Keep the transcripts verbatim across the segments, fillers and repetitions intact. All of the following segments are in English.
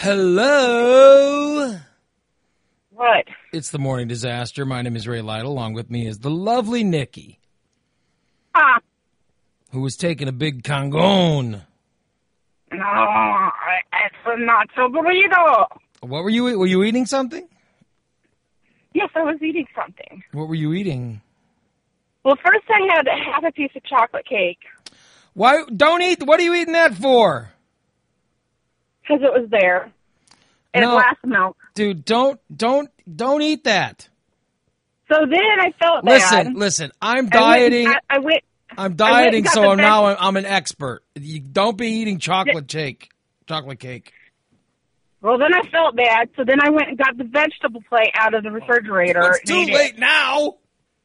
Hello. What? It's the Morning Disaster. My name is Ray Lytle. Along with me is the lovely Nikki. Ah. Who was taking a big cangon. No, it's a nacho burrito. What were you, were you eating something? Yes, I was eating something. What were you eating? Well, first I had half a piece of chocolate cake. Why, don't eat, what are you eating that for? Because it was there. And No. glass milk. Dude, don't, don't, don't eat that. So then I felt Listen, bad. listen, I'm I dieting. went, I, I went, I'm I dieting, went and got so the I'm veg- now I'm, I'm an expert. You don't be eating chocolate cake. Chocolate cake. Well, then I felt bad, so then I went and got the vegetable plate out of the refrigerator. It's and too ate it. late now.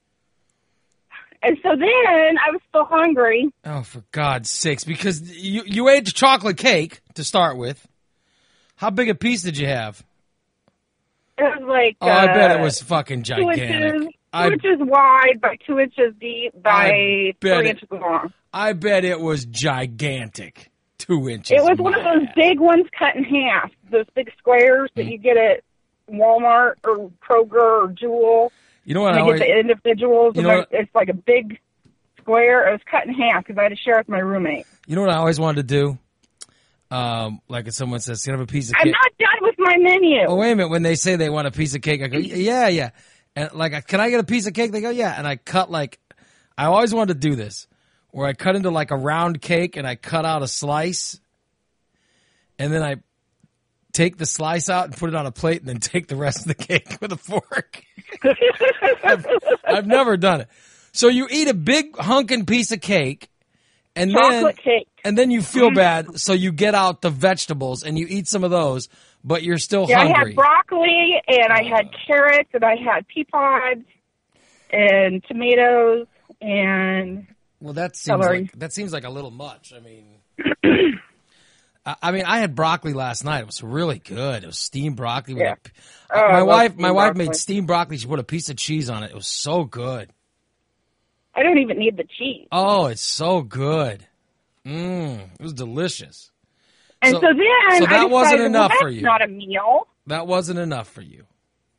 And so then I was still hungry. Oh, for God's sakes! Because you you ate the chocolate cake to start with. How big a piece did you have? It was like Oh, I bet it uh, was fucking two gigantic. inches, two I inches wide by two inches deep by I bet three it- inches long. I bet it was gigantic. Two inches. It was one of my those ass. big ones cut in half. Those big squares that Mm. you get at Walmart or Kroger or Jewel. You know what And I they always, get the individuals. You and know like- it's like a big square. It was cut in half because I had to share with my roommate. you know what I always wanted to do? Um, like if someone says, "Can I have a piece of I'm cake?" not done with my menu. Oh, wait a minute. When they say they want a piece of cake, I go, "Yeah, yeah." And like, can I get a piece of cake? They go, "Yeah." And I cut like, I always wanted to do this, where I cut into like a round cake and I cut out a slice, and then I take the slice out and put it on a plate, and then take the rest of the cake with a fork. I've, I've never done it. So you eat a big hunkin' piece of cake, and then Chocolate cake. and then you feel bad, so you get out the vegetables and you eat some of those, but you're still Yeah, I hungry. had broccoli, and I had carrots, and I had pea pods, and tomatoes, and Well, that seems Celery. like that seems like a little much. I mean, I, I mean, I had broccoli last night. It was really good. It was steamed broccoli. With Yeah. a, Oh, I my love wife, steamed my wife broccoli. made steamed broccoli. She put a piece of cheese on it. It was so good. I don't even need the cheese. Oh, it's so good. Mmm, it was delicious. And so- so, then so that I wasn't decided, enough well, for that's you. not a meal. That wasn't enough for you.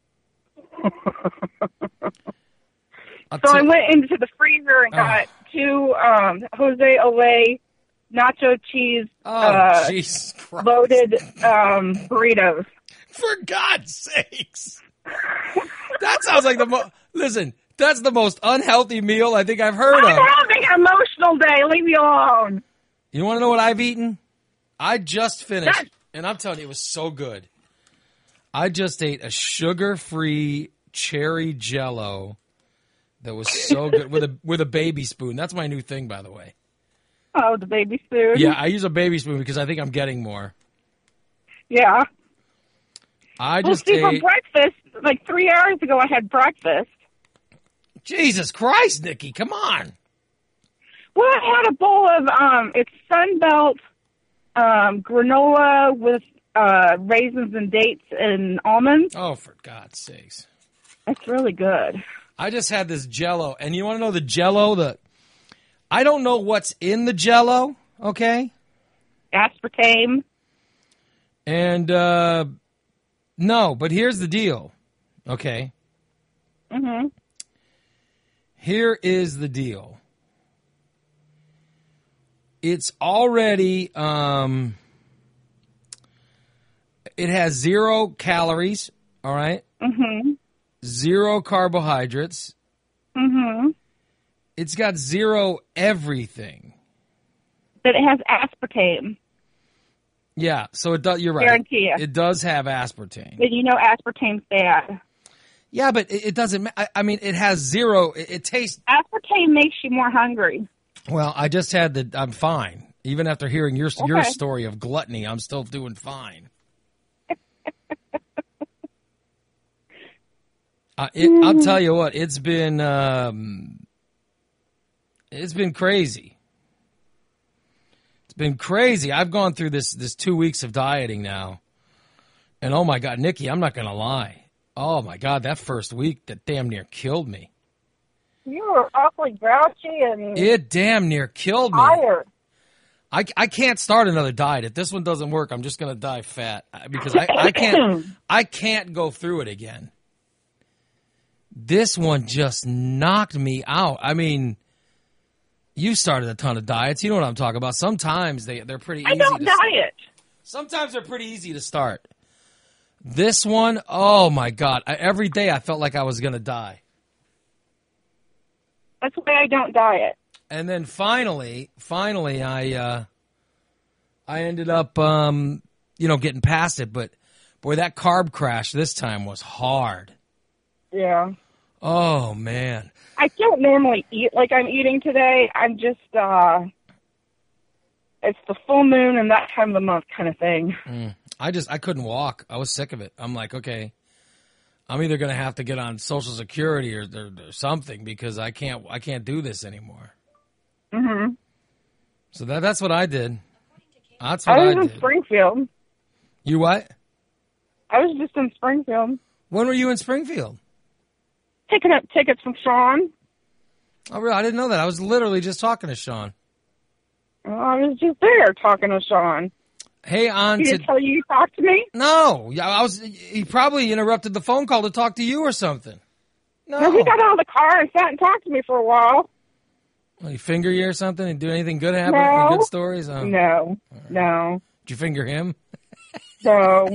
I'll So I tell- went into the freezer and got two um, Jose Olay nacho cheese oh, uh, Jesus Christ. loaded um, burritos. For God's sakes. That sounds like the most, listen, that's the most unhealthy meal I think I've heard I'm of. having an emotional day. Leave me alone. You want to know what I've eaten? I just finished, That- and I'm telling you, it was so good. I just ate a sugar-free cherry Jello that was so good with a with a baby spoon. That's my new thing, by the way. Oh, the baby spoon. Yeah, I use a baby spoon because I think I'm getting more. Yeah. I Well, just see, for ate. breakfast, like three hours ago, I had breakfast. Jesus Christ, Nikki, come on. Well, I had a bowl of, um, it's Sunbelt um, granola with uh, raisins and dates and almonds. Oh, for God's sakes. It's really good. I just had this Jello, and you want to know the Jello? The I don't know what's in the Jello, okay? Aspartame. And uh, no, but here's the deal, okay? Mm-hmm. Here is the deal. It's already um, it has zero calories, all right? Mm-hmm. Zero carbohydrates. Mm-hmm. It's got zero everything. But it has aspartame. Yeah, so it does. You're right. Guarantee you. It does have aspartame. But you know aspartame's bad. Yeah, but it, it doesn't. ma- I, I mean, it has zero. It, it tastes. Aspartame makes you more hungry. Well, I just had the. I'm fine. Even after hearing your your Okay. story of gluttony, I'm still doing fine. uh, it, I'll tell you what. It's been. Um, it's been crazy. It's been crazy. I've gone through this this two weeks of dieting now, and oh my God, Nikki, I'm not gonna lie. Oh my God, that first week that damn near killed me. You were awfully grouchy and It damn near killed me. tired. I, I can't start another diet. If this one doesn't work, I'm just going to die fat because I, I can't I can't go through it again. This one just knocked me out. I mean, you started a ton of diets. You know what I'm talking about. Sometimes they, they're pretty easy. I don't to diet. Sometimes they're pretty easy to start. This one, oh, my God. I, every day I felt like I was going to die. That's why I don't diet. And then finally, finally, I uh, I ended up, um, you know, getting past it. But, boy, that carb crash this time was hard. Yeah. Oh, man. I don't normally eat like I'm eating today. I'm just, uh, it's the full moon and that time of the month kind of thing. Mm. I just, I couldn't walk. I was sick of it. I'm like, okay, I'm either going to have to get on Social Security or, or, or something because I can't, I can't do this anymore. Mm-hmm. So that that's what I did. That's what I I, was in did. Springfield. You what? I was just in Springfield. When were you in Springfield? Picking up tickets from Sean. Oh, really? I didn't know that. I was literally just talking to Sean. Well, I was just there talking to Sean. Hey, on He to didn't tell you you talked to me? no. Yeah, I was. He probably interrupted the phone call to talk to you or something. No. No, he got out of the car and sat and talked to me for a while. Well, he finger you or something? And do anything good happen? No. Any good stories? Oh. No, no, Did you finger him? no.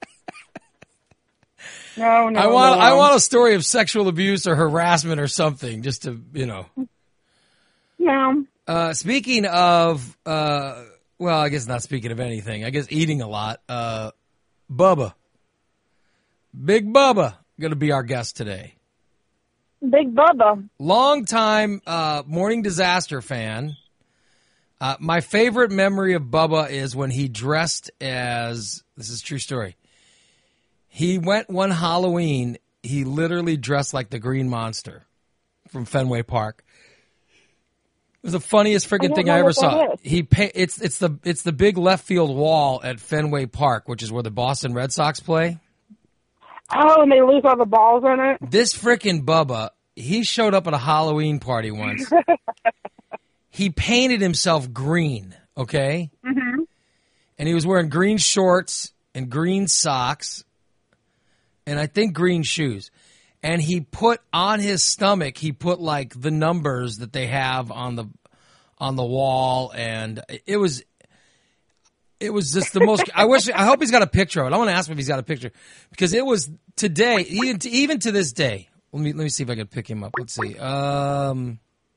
No, no, I want no. I want a story of sexual abuse or harassment or something, just to you know. No. Uh, speaking of, uh, well, I guess not speaking of anything. I guess eating a lot. Uh, Bubba, Big Bubba, going to be our guest today. Big Bubba. Long time uh, Morning Disaster fan. Uh, my favorite memory of Bubba is when he dressed as, this is a true story. He went one Halloween, he literally dressed like the Green Monster from Fenway Park. It was the funniest freaking I thing don't I know ever what saw. that is. He pay, it's it's the it's the big left field wall at Fenway Park, which is where the Boston Red Sox play. Oh, and they lose all the balls in it? This freaking Bubba, he showed up at a Halloween party once. He painted himself green, okay? Mm-hmm. And he was wearing green shorts and green socks and I think green shoes. And he put on his stomach, he put like the numbers that they have on the on the wall, and it was it was just the most. I wish I hope he's got a picture of it. I want to ask him if he's got a picture because it was today, even to, even to this day. Let me let me see if I can pick him up. Let's see. Um,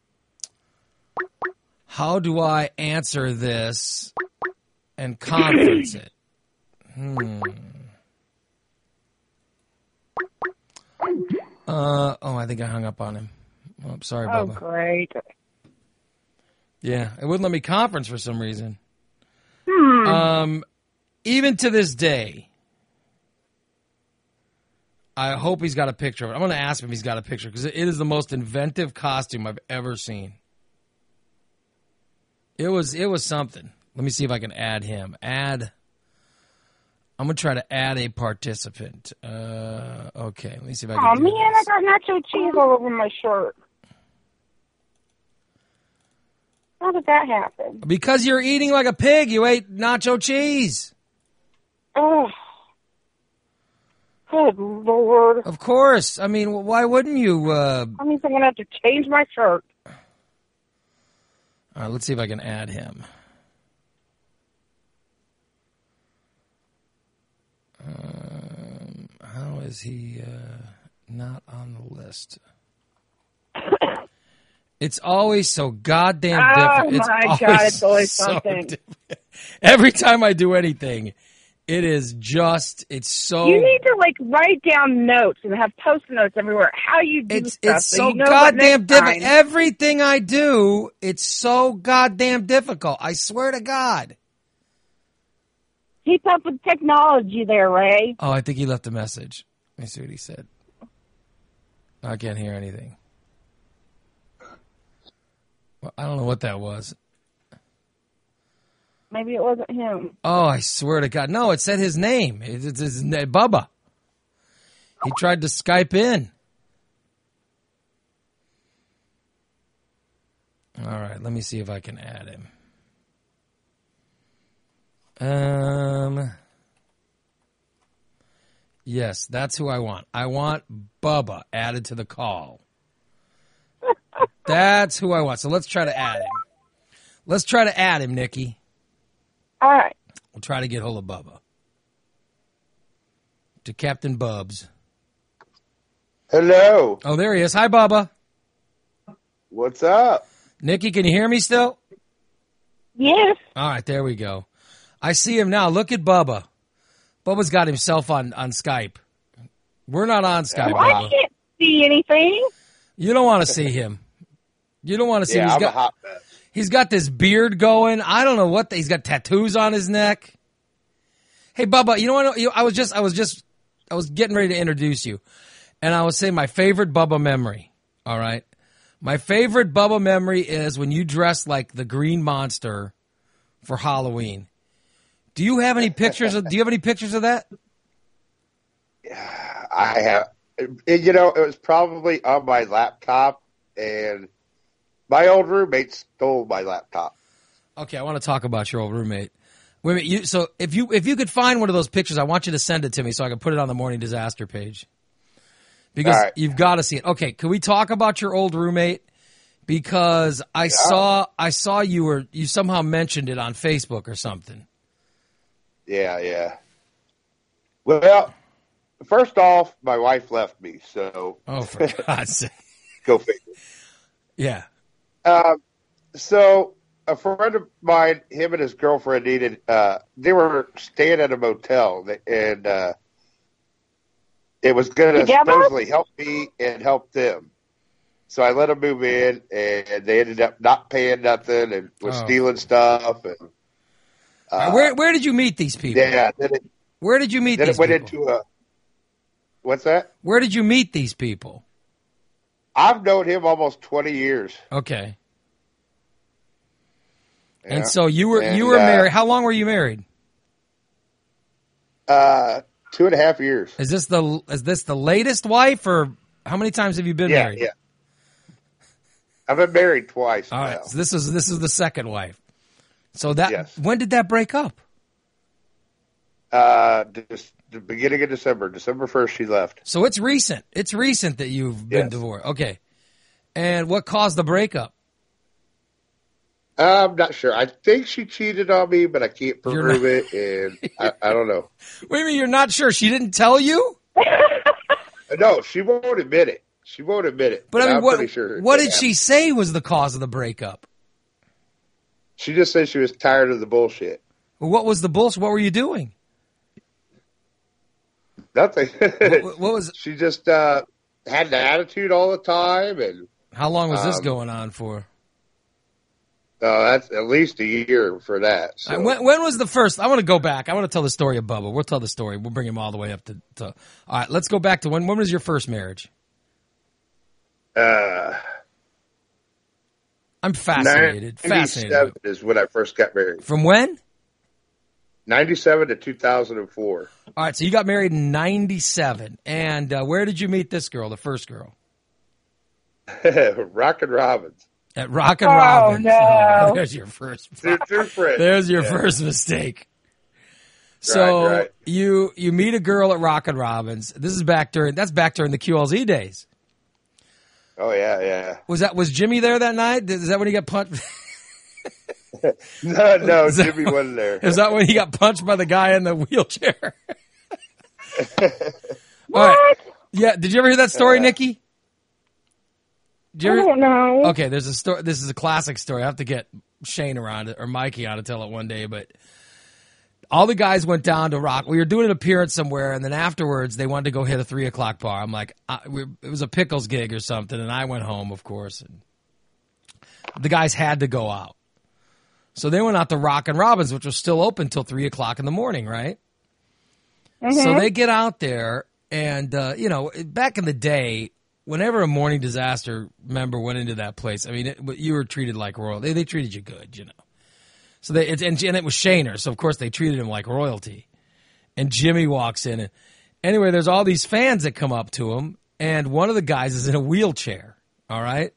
how do I answer this and conference it? Hmm. Uh, oh, I think I hung up on him. Oh, I'm sorry, Oh, Bubba. great. Yeah, it wouldn't let me conference for some reason. Hmm. Um, even to this day, I hope he's got a picture of it. I'm going to ask him if he's got a picture because it is the most inventive costume I've ever seen. It was it was something. Let me see if I can add him. Add. I'm going to try to add a participant. Uh, okay, let me see if I can Oh, do man, I this. got nacho cheese all over my shirt. How did that happen? Because you're eating like a pig. You ate nacho cheese. Oh. Good Lord. Of course. I mean, why wouldn't you? Uh... That means I'm going to have to change my shirt. All right, let's see if I can add him. Um, how is he uh, not on the list? It's always so goddamn Oh, different. It's my always God, it's always so something. different. Every time I do anything, it is just, it's so... You need to, like, write down notes and have post-it notes everywhere. How you do It's stuff. it's so you know what goddamn next difficult. time- Everything I do, it's so goddamn difficult. I swear to God. Keep up with technology there, Ray. Oh, I think he left a message. Let me see what he said. I can't hear anything. Well, I don't know what that was. Maybe it wasn't him. Oh, I swear to God. No, it said his name. It's, it's his name, Bubba. He tried to Skype in. All right, let me see if I can add him. Um. Yes, that's who I want. I want Bubba added to the call. That's who I want. So let's try to add him. Let's try to add him, Nikki. All right. We'll try to get hold of Bubba. To Captain Bubs. Hello. Oh, there he is. Hi, Bubba. What's up? Nikki, can you hear me still? Yes. All right, there we go. I see him now. Look at Bubba. Bubba's got himself on, on Skype. We're not on Skype, Well, I Bubba. can't see anything. You don't want to see him. You don't want to see him. Yeah, He's I'm got, a hot mess. he's got this beard going. I don't know what. The, he's got tattoos on his neck. Hey, Bubba, you know what? You, I was just, I was just, I was getting ready to introduce you. And I was saying my favorite Bubba memory. All right. My favorite Bubba memory is when you dressed like the Green Monster for Halloween. Do you have any pictures of, do you have any pictures of that? I have, you know, it was probably on my laptop, and my old roommate stole my laptop. Okay, I want to talk about your old roommate. Wait a minute, you, so if you if you could find one of those pictures, I want you to send it to me so I can put it on the Morning Disaster page. Because All right. you've got to see it. Okay, can we talk about your old roommate? Because I yeah. saw I saw you were you somehow mentioned it on Facebook or something. Yeah, yeah. Well, first off, my wife left me, so. Oh, for God's sake. Go figure. Yeah. Um, so a friend of mine, him and his girlfriend needed, uh, they were staying at a motel, and uh, it was going to supposedly help me and help them. So I let them move in, and they ended up not paying nothing and was oh. stealing stuff. And uh, where where did you meet these people? Yeah. Then it, where did you meet then these it went people? into a. What's that? Where did you meet these people? I've known him almost twenty years. Okay. Yeah. And so you were and, you were uh, married. How long were you married? Uh, two and a half years. Is this the is this the latest wife, or how many times have you been yeah, married? Yeah. I've been married twice. All now. right. So this is this is the second wife. So that yes. When did that break up? Uh, this, the beginning of December, December first, she left. So it's recent. It's recent that you've been yes. divorced. Okay. And what caused the breakup? I'm not sure. I think she cheated on me, but I can't prove it, and I, I don't know. Wait a minute, you're not sure? She didn't tell you? No, she won't admit it. She won't admit it. But, but I mean, I'm what, pretty sure what did happened. she say was the cause of the breakup? She just said she was tired of the bullshit. Well, what was the bullshit? What were you doing? Nothing. what, what was? She just uh, had an attitude all the time, and how long was this um, going on for? Uh, that's at least a year for that. So. Right, when, when was the first? I want to go back. I want to tell the story of Bubba. We'll tell the story. We'll bring him all the way up to. to all right, let's go back to when. When was your first marriage? Uh, I'm fascinated. Fascinated is when I first got married. From when? ninety-seven to two thousand four. All right, so you got married in ninety-seven, and uh, where did you meet this girl? The first girl. Rockin' Robins. At Rockin' oh, Robins. No. Oh, there's your first. They're, they're friends. There's your yeah. first mistake. So right, right. you you meet a girl at Rockin' Robins. This is back during that's back during the Q L Z days. Oh yeah, yeah. Was that was Jimmy there that night? Is that when he got punched? no, no, is Jimmy that, wasn't there. Is that when he got punched by the guy in the wheelchair? What? All right. Yeah. Did you ever hear that story, uh, Nikki? Did you ever, I don't know. Okay, there's a story. This is a classic story. I have to get Shane around it or Mikey on to tell it one day. But all the guys went down to Rock. We were doing an appearance somewhere, and then afterwards they wanted to go hit a three o'clock bar. I'm like, I, we, it was a Pickles gig or something, and I went home, of course. And the guys had to go out, so they went out to Rockin' Robins, which was still open till three o'clock in the morning, right? Mm-hmm. So they get out there, and uh, you know, back in the day, whenever a Morning Disaster member went into that place, I mean, it, you were treated like royalty. They, they treated you good, you know. So they it, and, and it was Shaner, so of course they treated him like royalty. And Jimmy walks in, and anyway, there's all these fans that come up to him, and one of the guys is in a wheelchair. All right,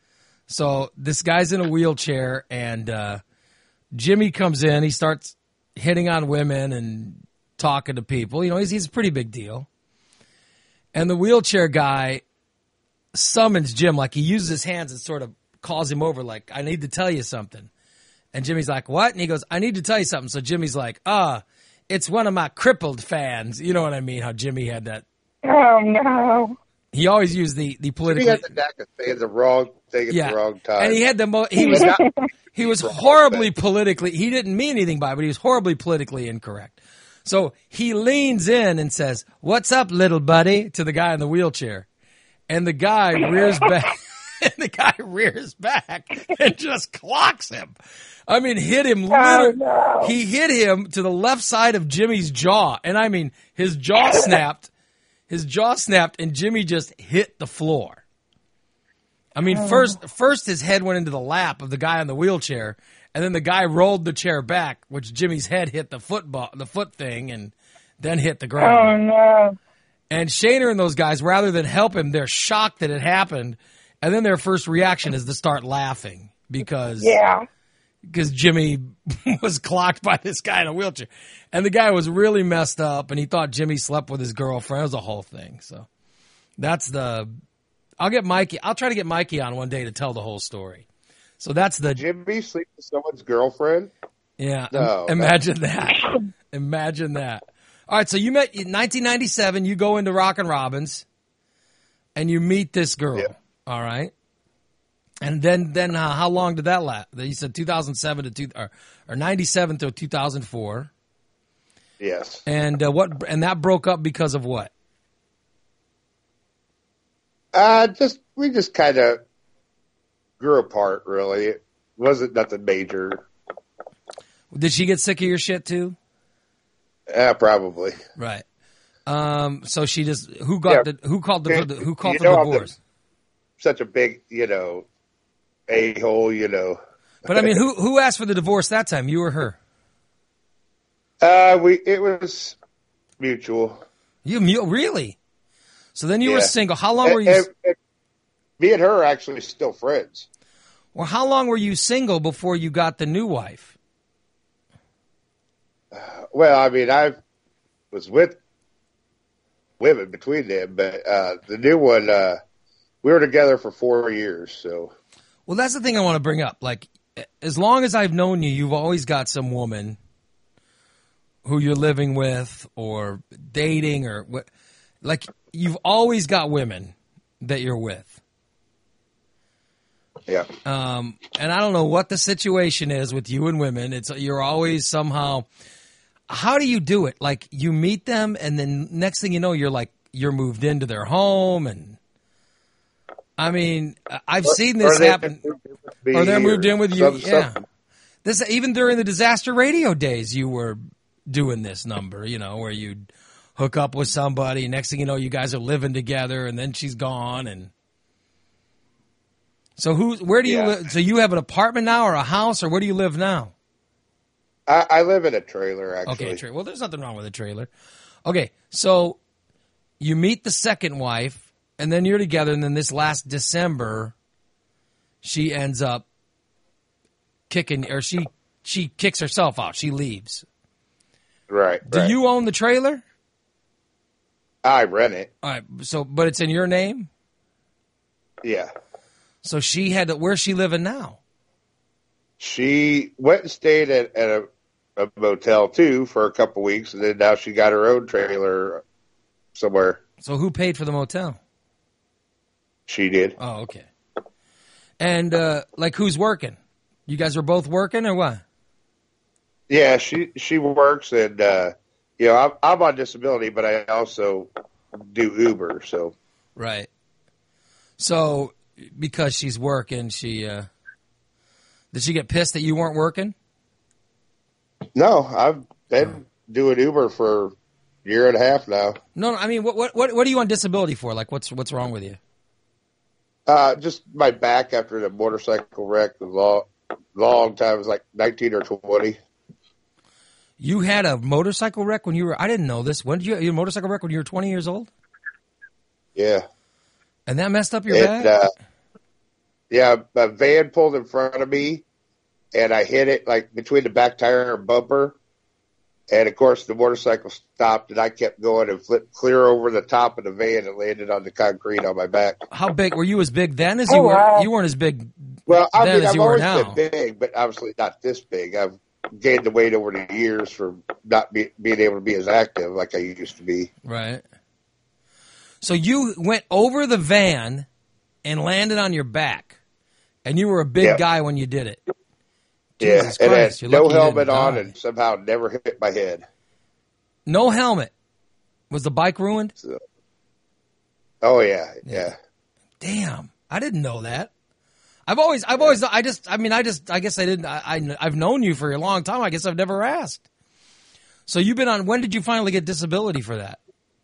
so this guy's in a wheelchair, and uh, Jimmy comes in. He starts hitting on women and talking to people. You know, he's he's a pretty big deal. And the wheelchair guy summons Jim, like he uses his hands and sort of calls him over, like, I need to tell you something. And Jimmy's like, what? And he goes, I need to tell you something. So Jimmy's like, ah, it's one of my crippled fans. You know what I mean? How Jimmy had that. Oh, no. He always used the, the politically. He had the knack of saying the wrong thing at yeah. the wrong time. And he had the mo- he was he was horribly politically, he didn't mean anything by it, but he was horribly politically incorrect. So he leans in and says, what's up, little buddy, to the guy in the wheelchair. And the guy rears back. And the guy rears back and just clocks him. I mean, hit him. Oh, no. He hit him to the left side of Jimmy's jaw. And I mean, his jaw snapped. His jaw snapped, and Jimmy just hit the floor. I mean, oh. first, first his head went into the lap of the guy in the wheelchair, and then the guy rolled the chair back, which Jimmy's head hit the football, the foot thing, and then hit the ground. Oh, no. And Shaner and those guys, rather than help him, they're shocked that it happened. And then their first reaction is to start laughing because yeah. because Jimmy was clocked by this guy in a wheelchair. And the guy was really messed up, and he thought Jimmy slept with his girlfriend. It was a whole thing. So that's the – I'll get Mikey – I'll try to get Mikey on one day to tell the whole story. So that's the – Jimmy sleep with someone's girlfriend? Yeah. No, im- imagine that. Imagine that. All right, so you met in nineteen ninety-seven. You go into Rockin' Robins, and you meet this girl. Yeah. All right. And then, then uh, how long did that last? You said two thousand seven to two, or, or ninety-seven to two thousand four. Yes. And uh, what? And that broke up because of what? Uh, just we just kind of grew apart. Really, it wasn't nothing major. Did she get sick of your shit too? Yeah, probably. Right. Um. So she just who got Yeah. the who called the, the who called You the know I'm the- divorce? Such a big, you know, a hole, you know. But I mean, who who asked for the divorce that time? You or her? Uh, we it was mutual. You mu- really? So then you were Yeah. single. How long were And- you? and- and me and her are actually still friends. Well, how long were you single before you got the new wife? Well, I mean, I was with women between them, but uh, the new one, uh, we were together for four years. So, Well, that's the thing I want to bring up. Like, as long as I've known you, you've always got some woman who you're living with or dating or what. Like, you've always got women that you're with. yeah, Um, and I don't know what the situation is with you and women. It's you're always somehow. How do you do it? Like, you meet them, and then next thing you know, you're like you're moved into their home, and I mean, I've seen this Or they happen. moved in with me Or they're moved in with you. some- Yeah, something. this even during the disaster radio days, you were doing this number. You know, where you'd hook up with somebody. Next thing you know, you guys are living together, and then she's gone, and. So who? Where do you Yeah. live? So you have an apartment now, or a house, or where do you live now? I, I live in a trailer, actually. Okay, tra- well, there's nothing wrong with a trailer. Okay, so you meet the second wife, and then you're together, and then this last December, she ends up kicking, or she she kicks herself out. She leaves. Right. Do right. you own the trailer? I rent it. All right, so but it's in your name. Yeah. So she had to. Where's she living now? She went and stayed at, at a, a motel too for a couple weeks, and then now she got her own trailer somewhere. So who paid for the motel? She did. Oh, okay. And uh, like, who's working? You guys are both working, or what? Yeah, she she works, and uh, you know, I'm, I'm on disability, but I also do Uber. So Right. So because she's working, she uh, did she get pissed that you weren't working? no, I've been doing Uber for a year and a half now. No, no. I mean, what what what what are you on disability for? Like, what's what's wrong with you? Uh, just my back after the motorcycle wreck, the long long time, it was like nineteen or twenty. You had a motorcycle wreck when you were. I didn't know this. When did you? Your motorcycle wreck when you were twenty years old, Yeah. and that messed up your And, back. uh, yeah, a van pulled in front of me, and I hit it like between the back tire and bumper, And, of course, the motorcycle stopped, and I kept going and flipped clear over the top of the van and landed on the concrete on my back. How big were you? As big then as you Oh, were? wow. You weren't as big. Well, I then mean, as I've you were always now. been big, but obviously not this big. I've gained the weight over the years from not be, being able to be as active like I used to be. Right. So you went over the van and landed on your back, and you were a big Yep. guy when you did it. Yeah, Jesus and Christ, had you're no lucky you didn't helmet on die. and somehow never hit my head. No helmet. Was the bike ruined? So, oh, yeah, yeah. Yeah. Damn, I didn't know that. I've always, I've always, I just, I mean, I just, I guess I didn't, I, I, I've known you for a long time. I guess I've never asked. So you've been on, when did you finally get disability for that?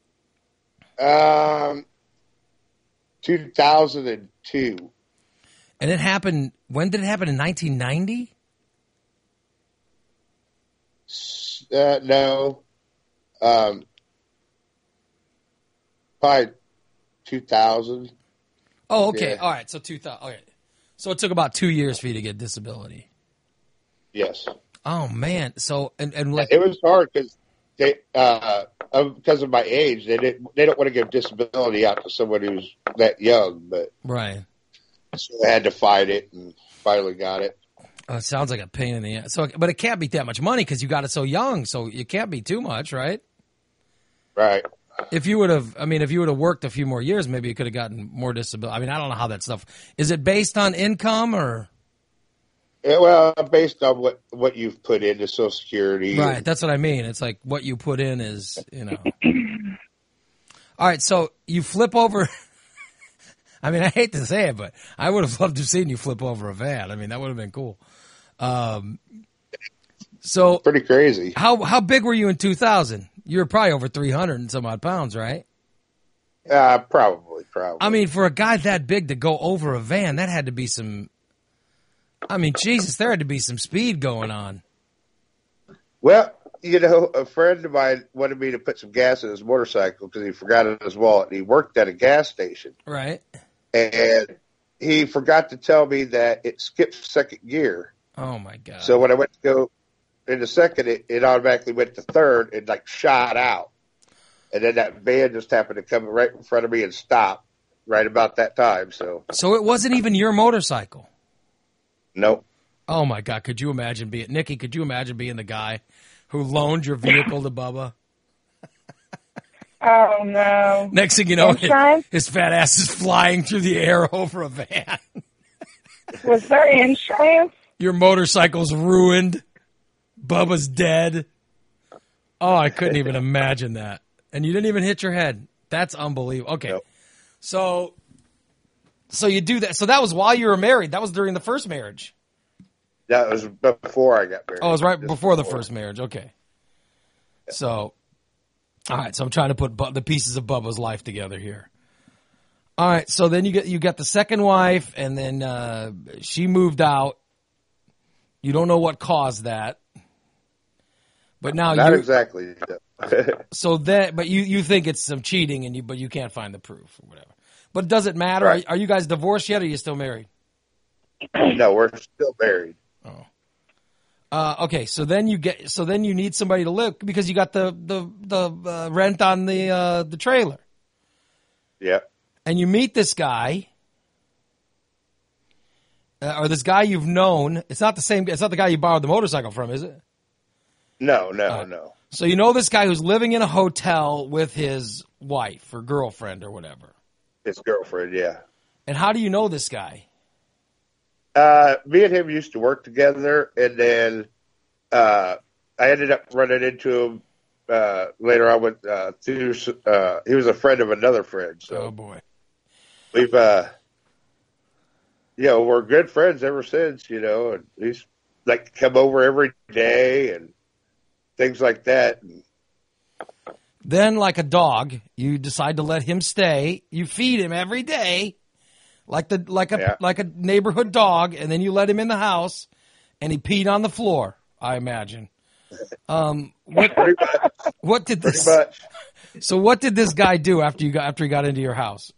Um, two thousand two. And it happened, when did it happen? In nineteen ninety? Uh, no. Um, probably two thousand. Oh, okay. Yeah. All right. So two thousand. Okay. So it took about two years for you to get disability. Yes. Oh man. So and and like It was hard because they, uh, because of my age, they didn't, they don't want to give disability out to someone who's that young, but right. so I had to fight it and finally got it. Oh, it sounds like a pain in the ass. So, but it can't be that much money because you got it so young. So it can't be too much, right? Right. If you would have, I mean, if you would have worked a few more years, maybe you could have gotten more disability. I mean, I don't know how that stuff is. It based on income or Yeah, well, based on what, what you've put into Social Security. right? That's what I mean. It's like what you put in is, you know. All right, so you flip over. I mean, I hate to say it, but I would have loved to have seen you flip over a van. I mean, that would have been cool. Um, so Pretty crazy. how how big were you in two thousand? You were probably over three hundred and some odd pounds, right? Uh, probably, probably. I mean, for a guy that big to go over a van, that had to be some. I mean, Jesus, there had to be some speed going on. Well, you know, a friend of mine wanted me to put some gas in his motorcycle because he forgot it in his wallet. He worked at a gas station. Right. And he forgot to tell me that it skips second gear. Oh, my God. So when I went to go into second, it, it automatically went to third and, like, shot out. And then that van just happened to come right in front of me and stop right about that time. So, so it wasn't even your motorcycle. nope. Oh, my God. Could you imagine being, Nikki, could you imagine being the guy who loaned your vehicle to Bubba? Oh, no. Next thing you know, his, Insurance? his fat ass is flying through the air over a van. Was there insurance? Your motorcycle's ruined. Bubba's dead. Oh, I couldn't even imagine that. And you didn't even hit your head. That's unbelievable. Okay. Nope. So so you do that. So that was while you were married. That was during the first marriage. That was before I got married. Oh, it was right Just before the first marriage. Okay. So, all right. So I'm trying to put Bu- the pieces of Bubba's life together here. All right. So then you get you got the second wife, and then uh, she moved out. You don't know what caused that, but now Not you. exactly. So that, but you you think it's some cheating, and you but you can't find the proof or whatever. But does it matter? Right. Are, are you guys divorced yet? Or are you still married? No, we're still married. Oh. Uh, okay, so then you get, so then you need somebody to live because you got the the the uh, rent on the uh, the trailer, Yeah. and you meet this guy, uh, or this guy you've known. It's not the same. It's not the guy you borrowed the motorcycle from, is it? No, no, Uh, no. So you know this guy who's living in a hotel with his wife or girlfriend or whatever. His girlfriend, yeah. And how do you know this guy? Uh, me and him used to work together, and then uh, I ended up running into him uh, later on with uh, through. Uh, he was a friend of another friend, so Oh boy. we've, uh, you know, we're good friends ever since. You know, and he's like come over every day and things like that. And, Then, like a dog, you decide to let him stay. You feed him every day, like the like a Yeah. like a neighborhood dog, and then you let him in the house, and he peed on the floor. I imagine. Um, what pretty much. what did Pretty this? much. So what did this guy do after you got after he got into your house?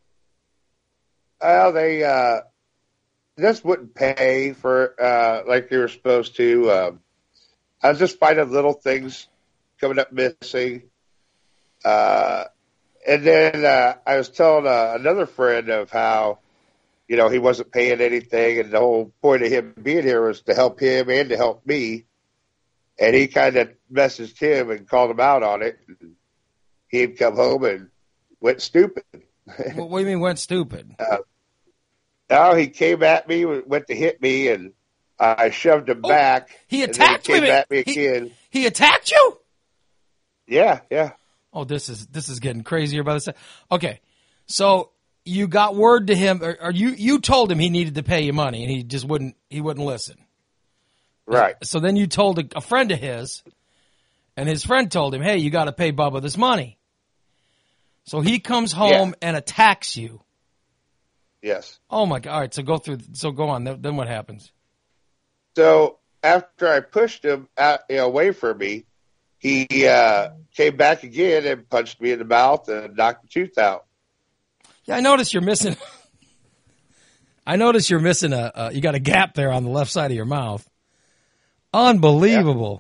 Well, they uh, just wouldn't pay for uh, like they were supposed to. Um, I was just finding little things coming up missing. Uh, and then uh, I was telling uh, another friend of how, you know, he wasn't paying anything, and the whole point of him being here was to help him and to help me. And he kind of messaged him and called him out on it. He'd come home and went stupid. What do you mean went stupid? Uh, now he came at me, went to hit me, and I shoved him oh, back. He attacked and then he came me. at me he, again. He attacked you? Yeah, yeah. Oh, this is this is getting crazier by the second. Okay, so you got word to him, or, or you you told him he needed to pay you money, and he just wouldn't he wouldn't listen. Right. So then you told a, a friend of his, and his friend told him, "Hey, you got to pay Bubba this money." So he comes home yeah. and attacks you. Yes. Oh my God! All right, so go through. So go on. Then what happens? So after I pushed him out, you know, away from me, he uh, came back again and punched me in the mouth and knocked the tooth out. Yeah, I noticed you're missing. I noticed you're missing a. Uh, you got a gap there on the left side of your mouth. Unbelievable.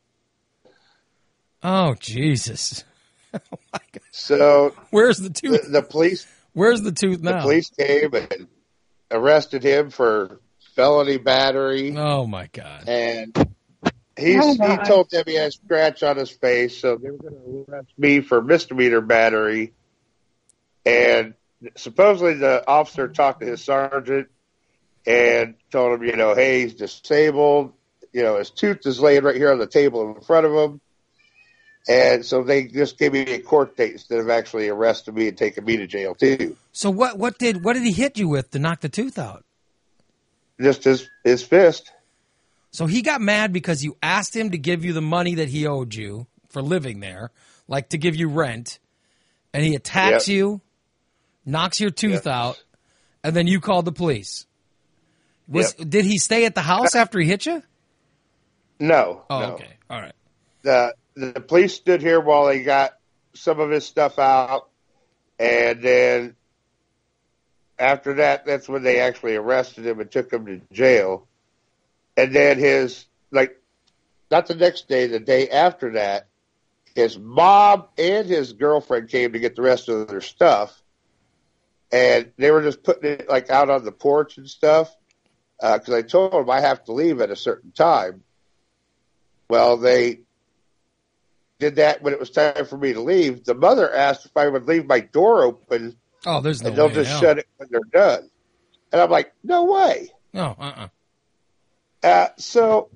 Yeah. Oh Jesus. Oh my God. So where's the tooth? The, the police. Where's the tooth now? The police came and arrested him for felony battery. Oh my God! And he's oh he told them he had a scratch on his face, so they were going to arrest me for misdemeanor battery. And supposedly the officer talked to his sergeant and told him, you know, hey, he's disabled. You know, his tooth is laying right here on the table in front of him. And so they just gave me a court date instead of actually arresting me and taking me to jail too. So what? What did what did he hit you with to knock the tooth out? Just his his fist. So he got mad because you asked him to give you the money that he owed you for living there, like to give you rent, and he attacks yep. you, knocks your tooth yep. out, and then you called the police. Was yep. Did he stay at the house after he hit you? No. Oh, no. okay. All right. The the police stood here while they got some of his stuff out, and then after that, that's when they actually arrested him and took him to jail. And then his, like, not the next day, the day after that, his mom and his girlfriend came to get the rest of their stuff, and they were just putting it, like, out on the porch and stuff, because uh, I told them I have to leave at a certain time. Well, they did that when it was time for me to leave. The mother asked if I would leave my door open. Oh, there's no and they'll way, just no. shut it when they're done. And I'm like, no way. No, uh-uh. Uh, so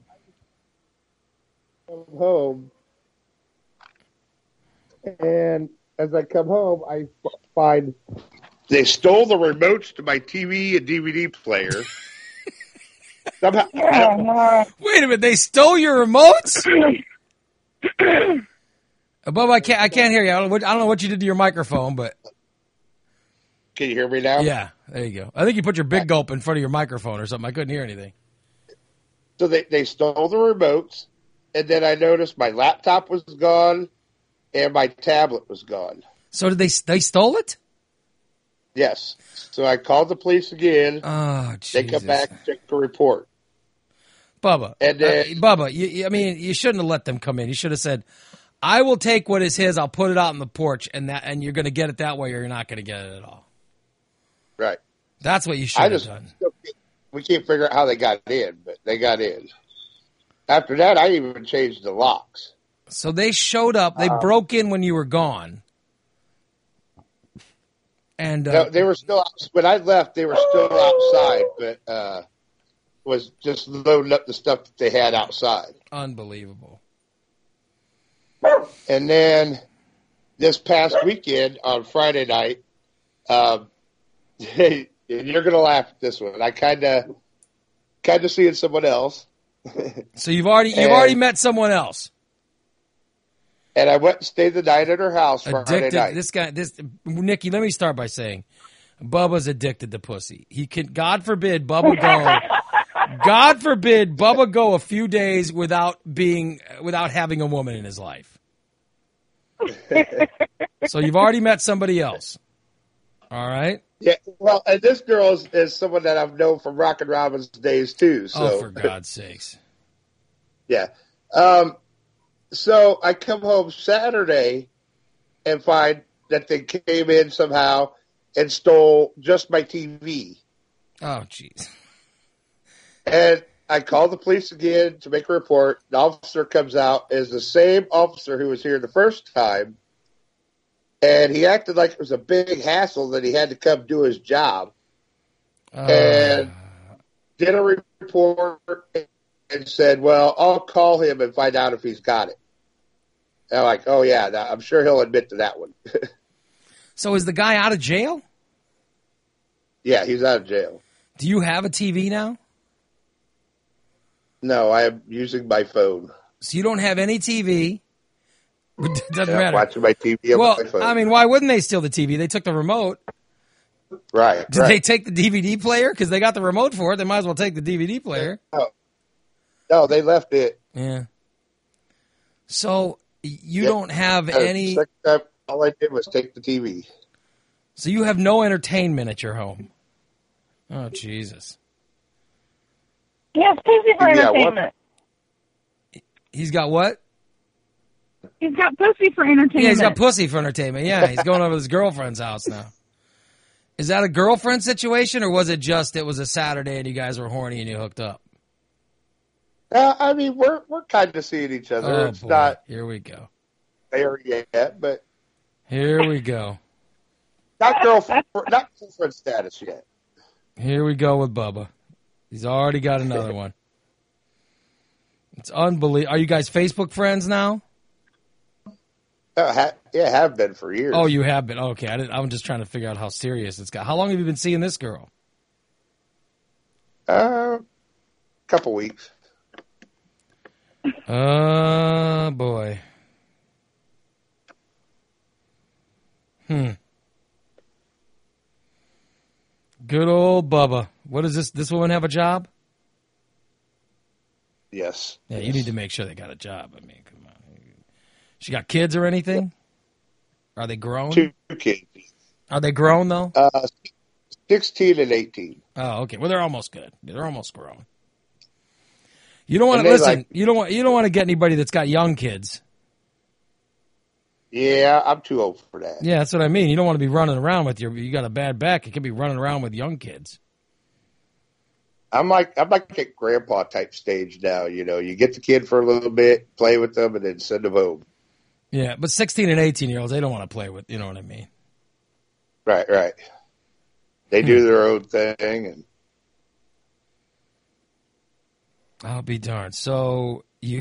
I come home, and as I come home, I f- find they stole the remotes to my T V and D V D player. Somehow, wait a minute, they stole your remotes? Bubba, I can't, I can't hear you. I don't, I don't know what you did to your microphone, but. Can you hear me now? Yeah, there you go. I think you put your big gulp in front of your microphone or something. I couldn't hear anything. So they, they stole the remotes, and then I noticed my laptop was gone and my tablet was gone. So did they they stole it? Yes. So I called the police again. Oh, Jesus. They come back and check the report. Bubba, and then, uh, Bubba, you, you, I mean, you shouldn't have let them come in. You should have said, I will take what is his, I'll put it out on the porch, and that, and you're going to get it that way, or you're not going to get it at all. Right. That's what you should I have just, done. We can't figure out how they got in, but they got in. After that, I even changed the locks. So they showed up. They uh, broke in when you were gone. And uh, no, they were still, when I left, they were still outside, but uh, was just loading up the stuff that they had outside. Unbelievable. And then this past weekend on Friday night, um, you're going to laugh at this one. I kind of, kind of seeing someone else. So you've already, you've and, already met someone else. And I went and stayed the night at her house Friday addicted, night. This guy, this Nikki. Let me start by saying, Bubba's addicted to pussy. He can, God forbid, Bubba go. God forbid, Bubba go a few days without being, without having a woman in his life. So you've already met somebody else. All right. Yeah. Well, and this girl is, is someone that I've known from Rockin' Robin's days too. So. Oh, for God's sakes. Yeah. Um, so I come home Saturday and find that they came in somehow and stole just my T V. Oh, jeez. And I called the police again to make a report. The officer comes out as the same officer who was here the first time. And he acted like it was a big hassle that he had to come do his job. Uh... And did a report and said, well, I'll call him and find out if he's got it. And I'm like, oh, yeah, I'm sure he'll admit to that one. So is the guy out of jail? Yeah, he's out of jail. Do you have a T V now? No, I am using my phone. So you don't have any T V? It doesn't yeah, matter. Watching my T V on well, my phone. I mean, why wouldn't they steal the T V? They took the remote. Right. Did right. they take the D V D player? Because they got the remote for it. They might as well take the D V D player. No, no they left it. Yeah. So you yep. don't have uh, any... Second time, all I did was take the T V. So you have no entertainment at your home. Oh, Jesus. He has pussy for Yeah, entertainment. What? He's got what? He's got pussy for entertainment. Yeah, he's got pussy for entertainment. Yeah, he's going over to his girlfriend's house now. Is that a girlfriend situation, or was it just it was a Saturday and you guys were horny and you hooked up? Uh, I mean, we're we're kind of seeing each other. Oh, it's boy. not Here we go. there yet, but Here we go. not girlfriend, not girlfriend status yet. Here we go with Bubba. He's already got another one. It's unbelievable. Are you guys Facebook friends now? Uh, ha- yeah, have been for years. Oh, you have been. Okay, I didn't, I'm just trying to figure out how serious it's got. How long have you been seeing this girl? A uh, couple weeks. Oh, boy. Hmm. Good old Bubba. What is this? This woman have a job? Yes. Yeah, yes. you need to make sure they got a job. I mean, come on. She got kids or anything? Are they grown? Two kids. Are they grown, though? Uh, sixteen and eighteen. Oh, okay. Well, they're almost good. They're almost grown. You don't want And to they listen. like- you don't want. You don't want to get anybody that's got young kids. Yeah, I'm too old for that. Yeah, that's what I mean. You don't want to be running around with your. You got a bad back. You can be running around with young kids. I'm like I'm like at grandpa type stage now. You know, you get the kid for a little bit, play with them, and then send them home. Yeah, but sixteen and eighteen year olds, they don't want to play with. You know what I mean? Right, right. They do their own thing, and I'll be darned. So you.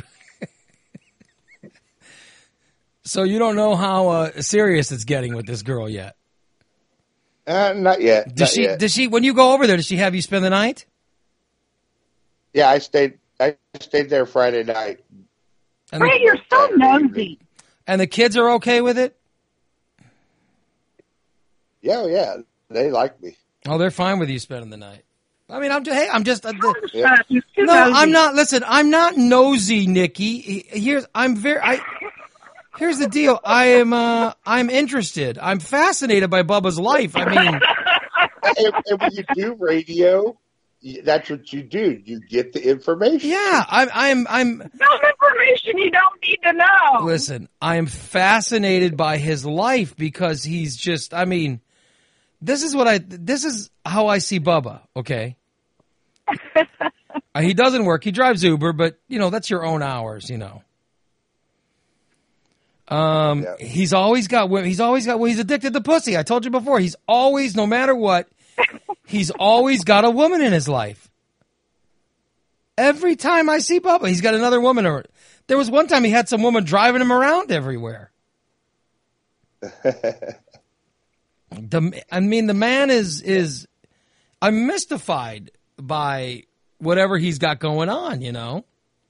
So you don't know how uh, serious it's getting with this girl yet? uh, not yet. Does not she? yet. Does she? When you go over there, does she have you spend the night? Yeah, I stayed. I stayed there Friday night. And Ray, the, you're so nosy. and the kids are okay with it? Yeah, yeah, they like me. Oh, they're fine with you spending the night. I mean, I'm just. Hey, I'm just. Uh, the, Yeah. You're too no, nosy. I'm not. Listen, I'm not nosy, Nikki. Here's. I'm very. I. Here's the deal. I am. Uh, I'm interested. I'm fascinated by Bubba's life. I mean, and, and when you do radio, you- that's what you do. You get the information. yeah. I'm. I'm. I'm. Some information you don't need to know. Listen, I am fascinated by his life because he's just. I mean, this is what I. This is how I see Bubba. Okay. Uh, he doesn't work. He drives Uber, but you know that's your own hours. You know. Um, Yeah. he's always got women. He's always got. Well, he's addicted to pussy. I told you before. He's always, no matter what, he's always got a woman in his life. Every time I see Bubba, he's got another woman. Or there was one time he had some woman driving him around everywhere. The, I mean, the man is is. I'm mystified by whatever he's got going on. You know.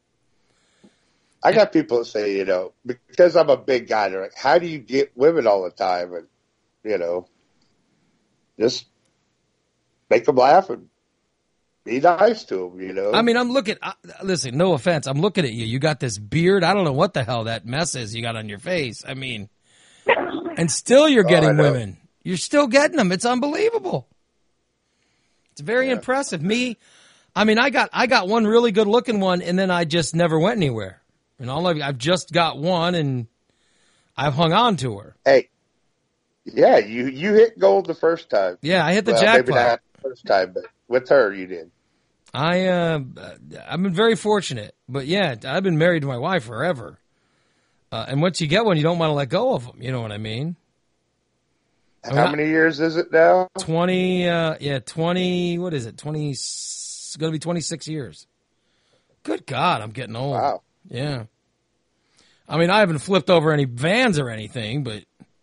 I got people that say, you know, because I'm a big guy, they're like, how do you get women all the time? And, you know, just make them laugh and be nice to them, you know. I mean, I'm looking. Uh, listen, no offense. I'm looking at you. You got this beard. I don't know what the hell that mess is you got on your face. I mean, and still you're Oh, I getting know. women. You're still getting them. It's unbelievable. It's very Yeah. impressive. Me, I mean, I got I got one really good looking one, and then I just never went anywhere. And all of you, I've just got one, and I've hung on to her. Hey, yeah, you you hit gold the first time. Yeah, I hit the well, jackpot. Maybe not the first time, but with her, you did. I uh, I've been very fortunate, but yeah, I've been married to my wife forever. Uh, and once you get one, you don't want to let go of them. You know what I mean? How I mean, many years is it now? Twenty. Uh, yeah, twenty. What is it? Twenty. It's going to be twenty-six years. Good God, I'm getting old. Wow. Yeah. I mean, I haven't flipped over any vans or anything, but.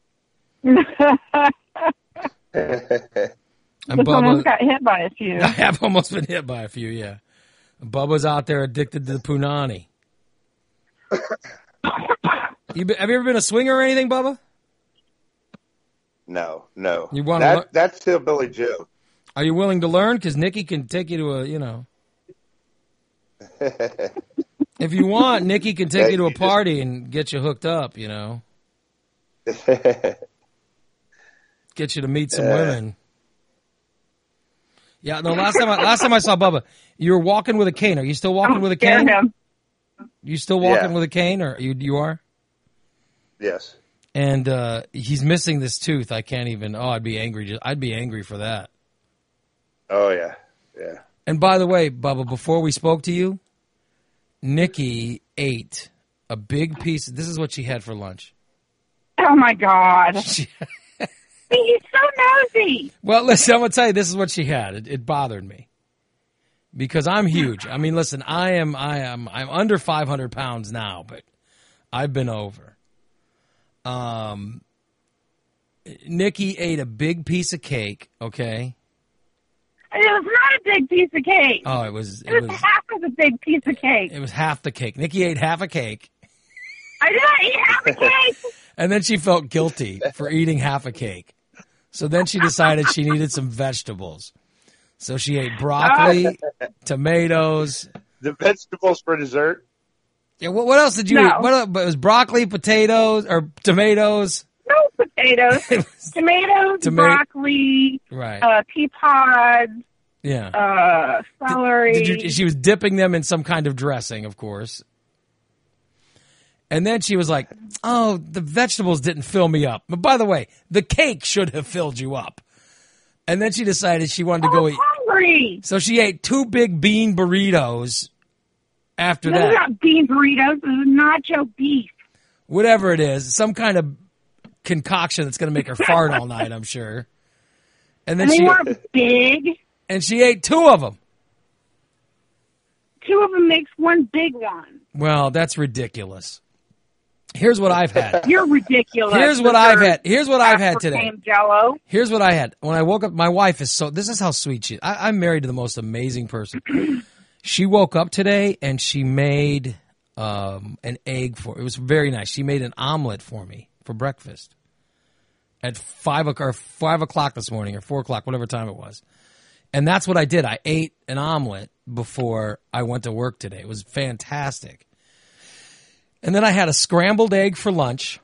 And Just Bubba, almost got hit by a few. I have almost been hit by a few, yeah. Bubba's out there addicted to the punani. you been, have you ever been a swinger or anything, Bubba? No, no. You wanna that, lear- That's still Billy Joe. Are you willing to learn? Because Nikki can take you to a, you know. If you want, Nikki can take Yeah, you to a you party and get you hooked up, you know. Get you to meet some Yeah. women. Yeah, no, last time I, last time I saw Bubba, you were walking with a cane. Are you still walking Don't with a scare cane? him. You still walking Yeah. with a cane, or you you are? Yes. And uh, he's missing this tooth. I can't even. Oh, I'd be angry. Just- I'd be angry for that. Oh, yeah. Yeah. And by the way, Bubba, before we spoke to you, Nikki ate a big piece. This is what she had for lunch. Oh, my God. She, He's so nosy. well, listen, I'm gonna tell you. This is what she had. It, it bothered me because I'm huge. I mean, listen, I am, I am, I'm under five hundred pounds now, but I've been over. Um, Nikki ate a big piece of cake. Okay. It was not a big piece of cake. Oh, it was. It was half of a big piece of cake. It was half the cake. Nikki ate half a cake, I did not eat half a cake. and then she felt guilty for eating half a cake. So then she decided she needed some vegetables. So she ate broccoli, tomatoes. The vegetables for dessert? Yeah, what, what else did you No. eat? What else, but it was broccoli, potatoes, or tomatoes. No potatoes. Tomatoes, Toma- broccoli, Right. uh, pea pods, Yeah. uh, celery. Did you, she was dipping them in some kind of dressing, of course. And then she was like, oh, the vegetables didn't fill me up. But by the way, the cake should have filled you up. And then she decided she wanted to go I'm eat. hungry. So she ate two big bean burritos after This is that. not bean burritos. This is nacho beef. Whatever it is, some kind of concoction that's going to make her fart all night, I'm sure. And then And they she weren't big. and she ate two of them. Two of them makes one big one. Well, that's ridiculous. Here's what I've had. You're ridiculous. Here's what with I've your had. Here's what I've had today. aspartame Jello. Here's what I had. When I woke up, my wife is so, this is how sweet she is. I, I'm married to the most amazing person. She woke up today and she made um, an egg for, it was very nice. She made an omelet for me for breakfast at five, o- or five o'clock this morning or four o'clock, whatever time it was. And that's what I did. I ate an omelet before I went to work today. It was fantastic. And then I had a scrambled egg for lunch.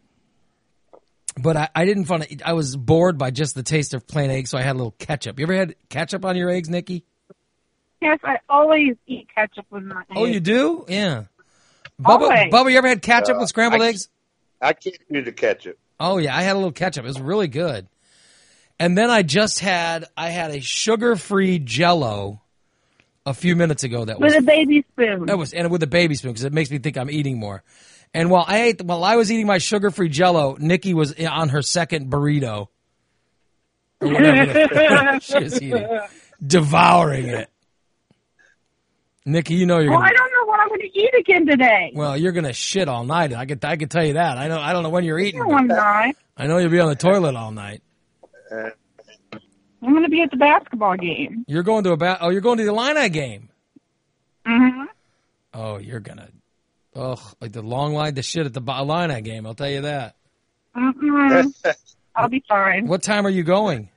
But I, I didn't find it. I was bored by just the taste of plain eggs, so I had a little ketchup. You ever had ketchup on your eggs, Nikki? Yes, I always eat ketchup with my eggs. Oh, you do? Yeah. Bubba, Always. Bubba, you ever had ketchup Uh, with scrambled I- eggs? I can't do the ketchup. Oh, yeah. I had a little ketchup. It was really good. And then I just had, I had a sugar-free Jell-O a few minutes ago that was With a baby spoon. That was and with a baby spoon because it makes me think I'm eating more. And while I ate, while I was eating my sugar-free Jell-O, Nikki was on her second burrito, or whatever the- she was eating, devouring it. Nikki, you know you're well, gonna. I don't know what I'm going to eat again today. Well, you're gonna shit all night. I could, I could tell you that. I know, I don't know when you're eating. No, but I'm not. I know you'll be on the toilet all night. Uh, I'm going to be at the basketball game. You're going to a ba- Oh, you're going to the Illini game. Mm-hmm. Oh, you're gonna. Oh, like the long line to shit at the Illini game. I'll tell you that. Mm-mm. I'll be fine. What time are you going?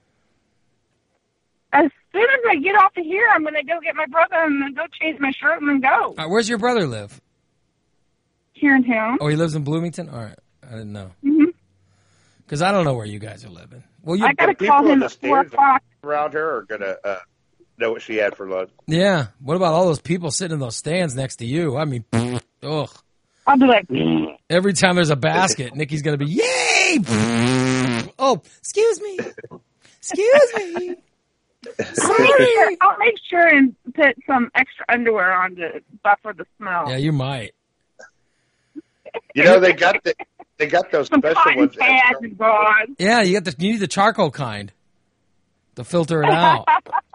As soon as I get off of here, I'm going to go get my brother and then go change my shirt and then go. Uh, where's your brother live? Here in town. Oh, he lives in Bloomington? All right. I didn't know. Mm-hmm. Because I don't know where you guys are living. Well, you, I got to people call in him the at four stands o'clock. around her are gonna uh, know what she had for lunch. yeah. What about all those people sitting in those stands next to you? I mean, ugh. I'll be like, Every time there's a basket, Nikki's going to be, yay! Oh, excuse me. Excuse me. I'll make, sure, I'll make sure and put some extra underwear on to buffer the smell. Yeah, you might. You know, they got the they got those Some special cotton ones. pads and gauze. Yeah, you got the you need the charcoal kind to filter it out.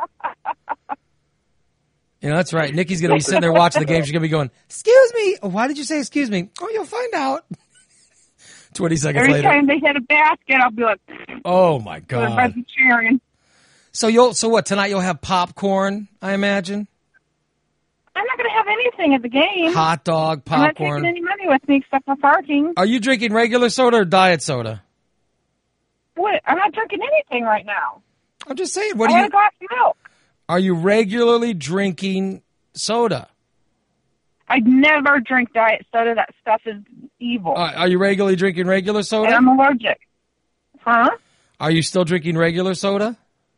You know, that's right. Nikki's going to be sitting there watching the game. She's going to be going, excuse me. Oh, why did you say excuse me? Oh, you'll find out. twenty seconds Every later. time they hit a basket, I'll be like, Oh, my God. I'm cheering. So you'll so what, tonight you'll have popcorn, I imagine? I'm not going to have anything at the game. Hot dog, I'm not popcorn. taking any money with me except for parking. Are you drinking regular soda or diet soda? What? I'm not drinking anything right now. I'm just saying, what I do want you a glass of milk. Are you regularly drinking soda? I never drink diet soda. That stuff is evil. Uh, are you regularly drinking regular soda? And I'm allergic. Huh? Are you still drinking regular soda?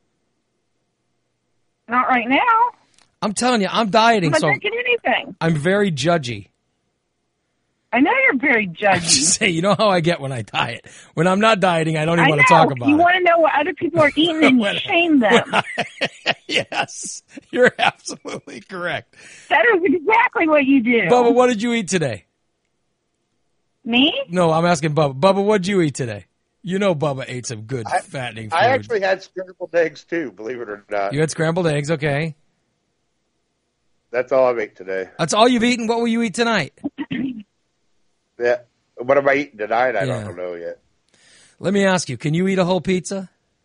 Not right now. I'm telling you, I'm dieting, I'm not so drinking anything. I'm very judgy. I know you're very judgy. Say, you know how I get when I diet. When I'm not dieting, I don't even I want know. to talk about you it. want to know what other people are eating and you shame them. Yes, you're absolutely correct. That is exactly what you do. Bubba, what did you eat today? Me? No, I'm asking Bubba. Bubba, what did you eat today? You know Bubba ate some good I, fattening food. I actually had scrambled eggs too, believe it or not. You had scrambled eggs, okay. That's all I've ate today. That's all you've eaten? What will you eat tonight? Yeah. What am I eating tonight? I Yeah. don't know yet. Let me ask you, can you eat a whole pizza?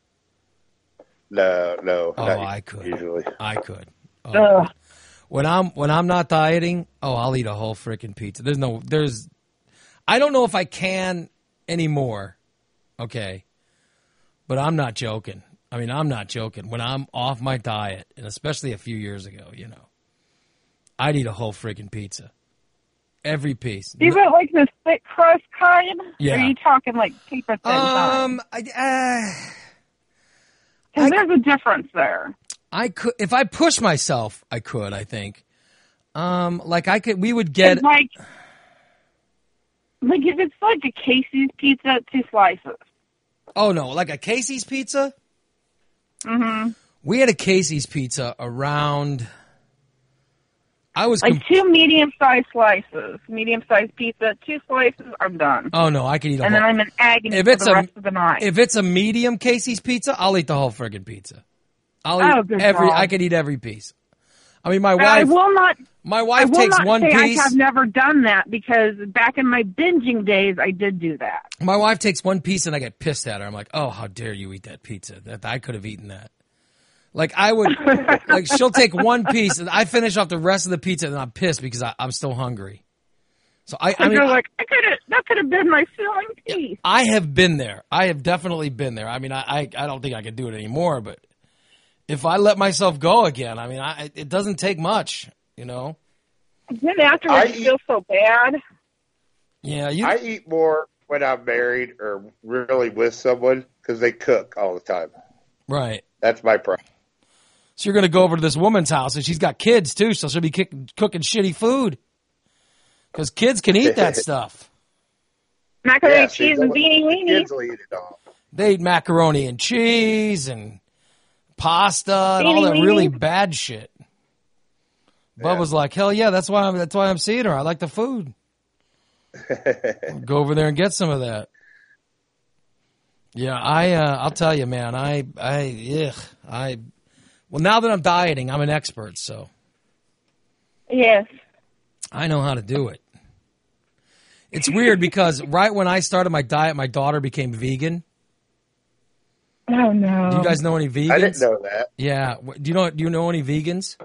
No, no. Oh, not I could. Usually. I could. Oh. Ugh. When I'm when I'm not dieting, oh, I'll eat a whole freaking pizza. There's no there's I don't know if I can anymore. Okay. But I'm not joking. I mean, I'm not joking. When I'm off my diet, and especially a few years ago, you know, I'd eat a whole freaking pizza. Every piece. Do you want like the thick crust kind? Yeah. Or are you talking like paper thin kind? Um, I, uh, Because there's a difference there. I could if I push myself, I could. I think. Um, like I could. We would get It's like, like if it's like a Casey's pizza, two slices. Oh no, like a Casey's pizza. Mm-hmm. We had a Casey's pizza around. I was Like com- two medium-sized slices. Medium-sized pizza, two slices, I'm done. Oh no, I could eat a and whole. then I'm in agony If for it's the a- rest of the night. If it's a medium Casey's pizza, I'll eat the whole friggin' pizza. I'll eat Oh, good every. God. I could eat every piece. I mean, my I wife. will not. My I wife will takes not one say piece. I have never done that because back in my binging days, I did do that. My wife takes one piece and I get pissed at her. I'm like, oh, how dare you eat that pizza? That I could have eaten that. Like I would, like she'll take one piece and I finish off the rest of the pizza and I'm pissed because I, I'm still hungry. So I, I And mean, you're like, I could have. That could have been my filling piece. I have been there. I have definitely been there. I mean, I, I, I don't think I could do it anymore, but if I let myself go again, I mean, I, it doesn't take much, you know? Then afterwards, I you feel so bad. Yeah, you. I eat more when I'm married or really with someone because they cook all the time. Right. That's my problem. So you're going to go over to this woman's house, and she's got kids, too, so she'll be kick, cooking shitty food. Because kids can eat that stuff. Macaroni Yeah, and see, cheese and the- beanie the weenie. kids will eat it all. They eat macaroni and cheese and pasta and all that Beanie really weenie. bad shit. Yeah. Bubba's like, hell yeah, that's why I'm that's why I'm seeing her. I like the food. Go over there and get some of that. Yeah, I uh, I'll tell you, man. I I ugh, I well now that I'm dieting, I'm an expert, so Yes. I know how to do it. It's weird because right when I started my diet, my daughter became vegan. Oh no. Do you guys know any vegans? I didn't know that. Yeah. Do you know do you know any vegans?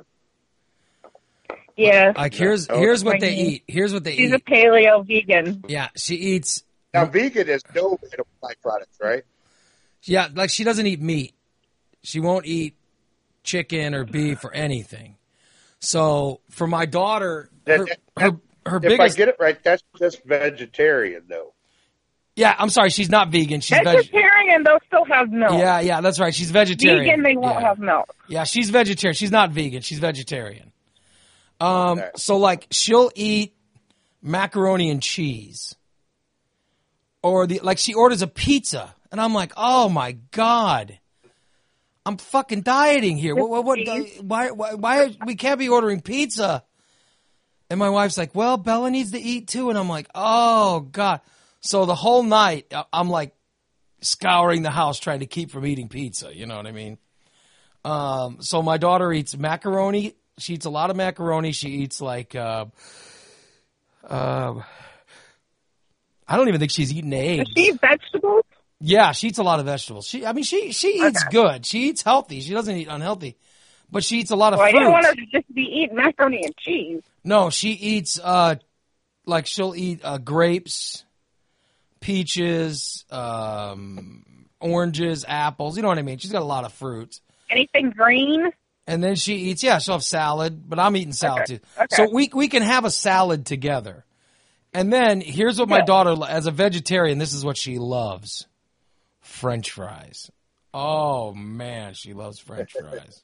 Yes. Like here's No. here's what My they niece. eat. Here's what they She's a eat. paleo vegan. Yeah, she eats. Now, vegan is no animal products, right? Yeah, like she doesn't eat meat. She won't eat chicken or beef or anything. So for my daughter, her That- her, her If biggest. I get it right, that's just vegetarian, though. Yeah, I'm sorry, she's not vegan. She's veg. Vegetarian, they'll still have milk. Yeah, yeah, that's right. She's vegetarian. Vegan, they won't yeah. have milk. Yeah, she's vegetarian. She's not vegan. She's vegetarian. Um, Okay. so like she'll eat macaroni and cheese. Or the like she orders a pizza. And I'm like, oh, my God. I'm fucking dieting here. What, what, what, why, why, why, we can't be ordering pizza. And my wife's like, well, Bella needs to eat too. And I'm like, oh, God. So the whole night, I'm like scouring the house trying to keep from eating pizza. You know what I mean? Um, so my daughter eats macaroni. She eats a lot of macaroni. She eats like, uh, uh, I don't even think she's eaten eggs. Does she eat vegetables? Yeah, she eats a lot of vegetables. She, I mean, she, she eats okay. good. She eats healthy. She doesn't eat unhealthy, but she eats a lot of well, fruit. I didn't want her to just be eating macaroni and cheese. No, she eats, uh, like she'll eat, uh, grapes, peaches, um, oranges, apples. You know what I mean? She's got a lot of fruits. Anything green? And then she eats, yeah, she'll have salad, but I'm eating salad okay. too. Okay. So we, we can have a salad together. And then here's what my daughter, as a vegetarian, this is what she loves. French fries. Oh, man, she loves French fries.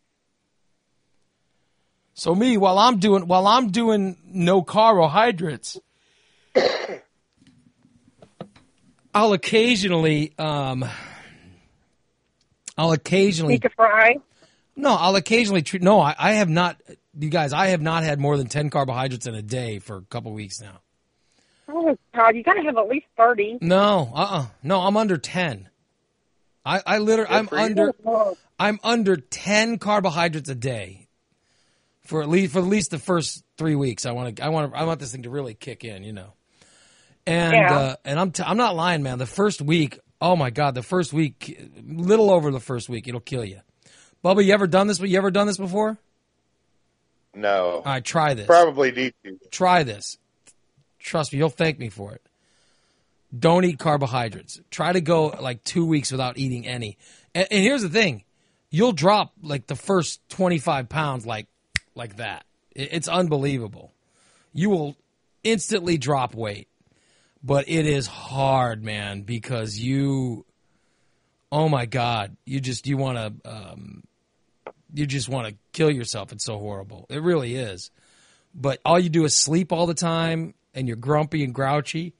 So me, while I'm doing while I'm doing no carbohydrates, I'll occasionally um, I'll occasionally Make a fry. No, I'll occasionally treat. No, I, I have not. You guys, I have not had more than ten carbohydrates in a day for a couple weeks now. Oh God, you gotta have at least thirty. No, uh, uh no, I'm under ten. I, I literally, I'm under, I'm under ten carbohydrates a day for at least for at least the first three weeks. I want to, I want to, I want this thing to really kick in, you know. And yeah. uh, and I'm, t- I'm not lying, man. The first week, oh my God, the first week, little over the first week, it'll kill you. Bubba, you ever done this? You ever done this before? No. All right, try this. Probably need to. Try this. Trust me, you'll thank me for it. Don't eat carbohydrates. Try to go like two weeks without eating any. And, and here's the thing. You'll drop like the first twenty-five pounds like like that. It, it's unbelievable. You will instantly drop weight. But it is hard, man, because you, oh my God, you just, you want to, um, you just want to kill yourself. It's so horrible. It really is. But all you do is sleep all the time. And you're grumpy and grouchy.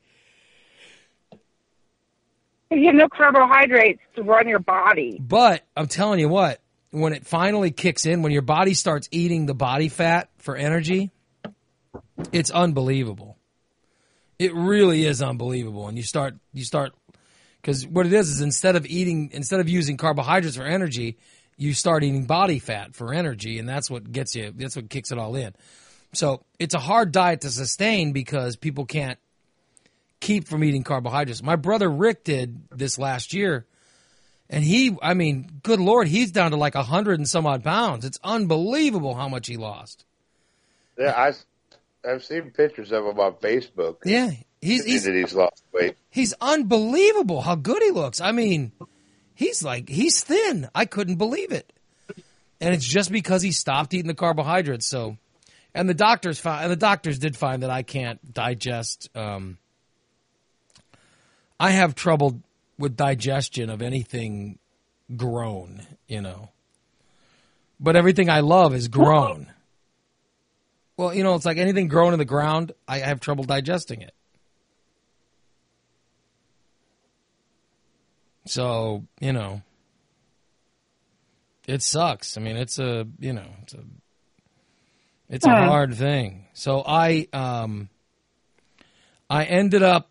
You have no carbohydrates to run your body. But I'm telling you what, when it finally kicks in, when your body starts eating the body fat for energy, it's unbelievable. It really is unbelievable. And you start, you start, because what it is is instead of eating, instead of using carbohydrates for energy, you start eating body fat for energy, and that's what gets you, that's what kicks it all in. So it's a hard diet to sustain because people can't keep from eating carbohydrates. My brother Rick did this last year, and he, I mean, good Lord, he's down to like a hundred and some odd pounds. It's unbelievable how much he lost. Yeah, I, I've seen pictures of him on Facebook. Yeah, he's he's, he's lost weight. He's unbelievable how good he looks. I mean, he's like, he's thin. I couldn't believe it. And it's just because he stopped eating the carbohydrates, so... And the doctors found, and the doctors did find that I can't digest. Um, I have trouble with digestion of anything grown, you know. But everything I love is grown. Well, you know, it's like anything grown in the ground, I have trouble digesting it. So, you know, it sucks. I mean, it's a, you know, it's a, it's a hard thing. So I, um, I ended up,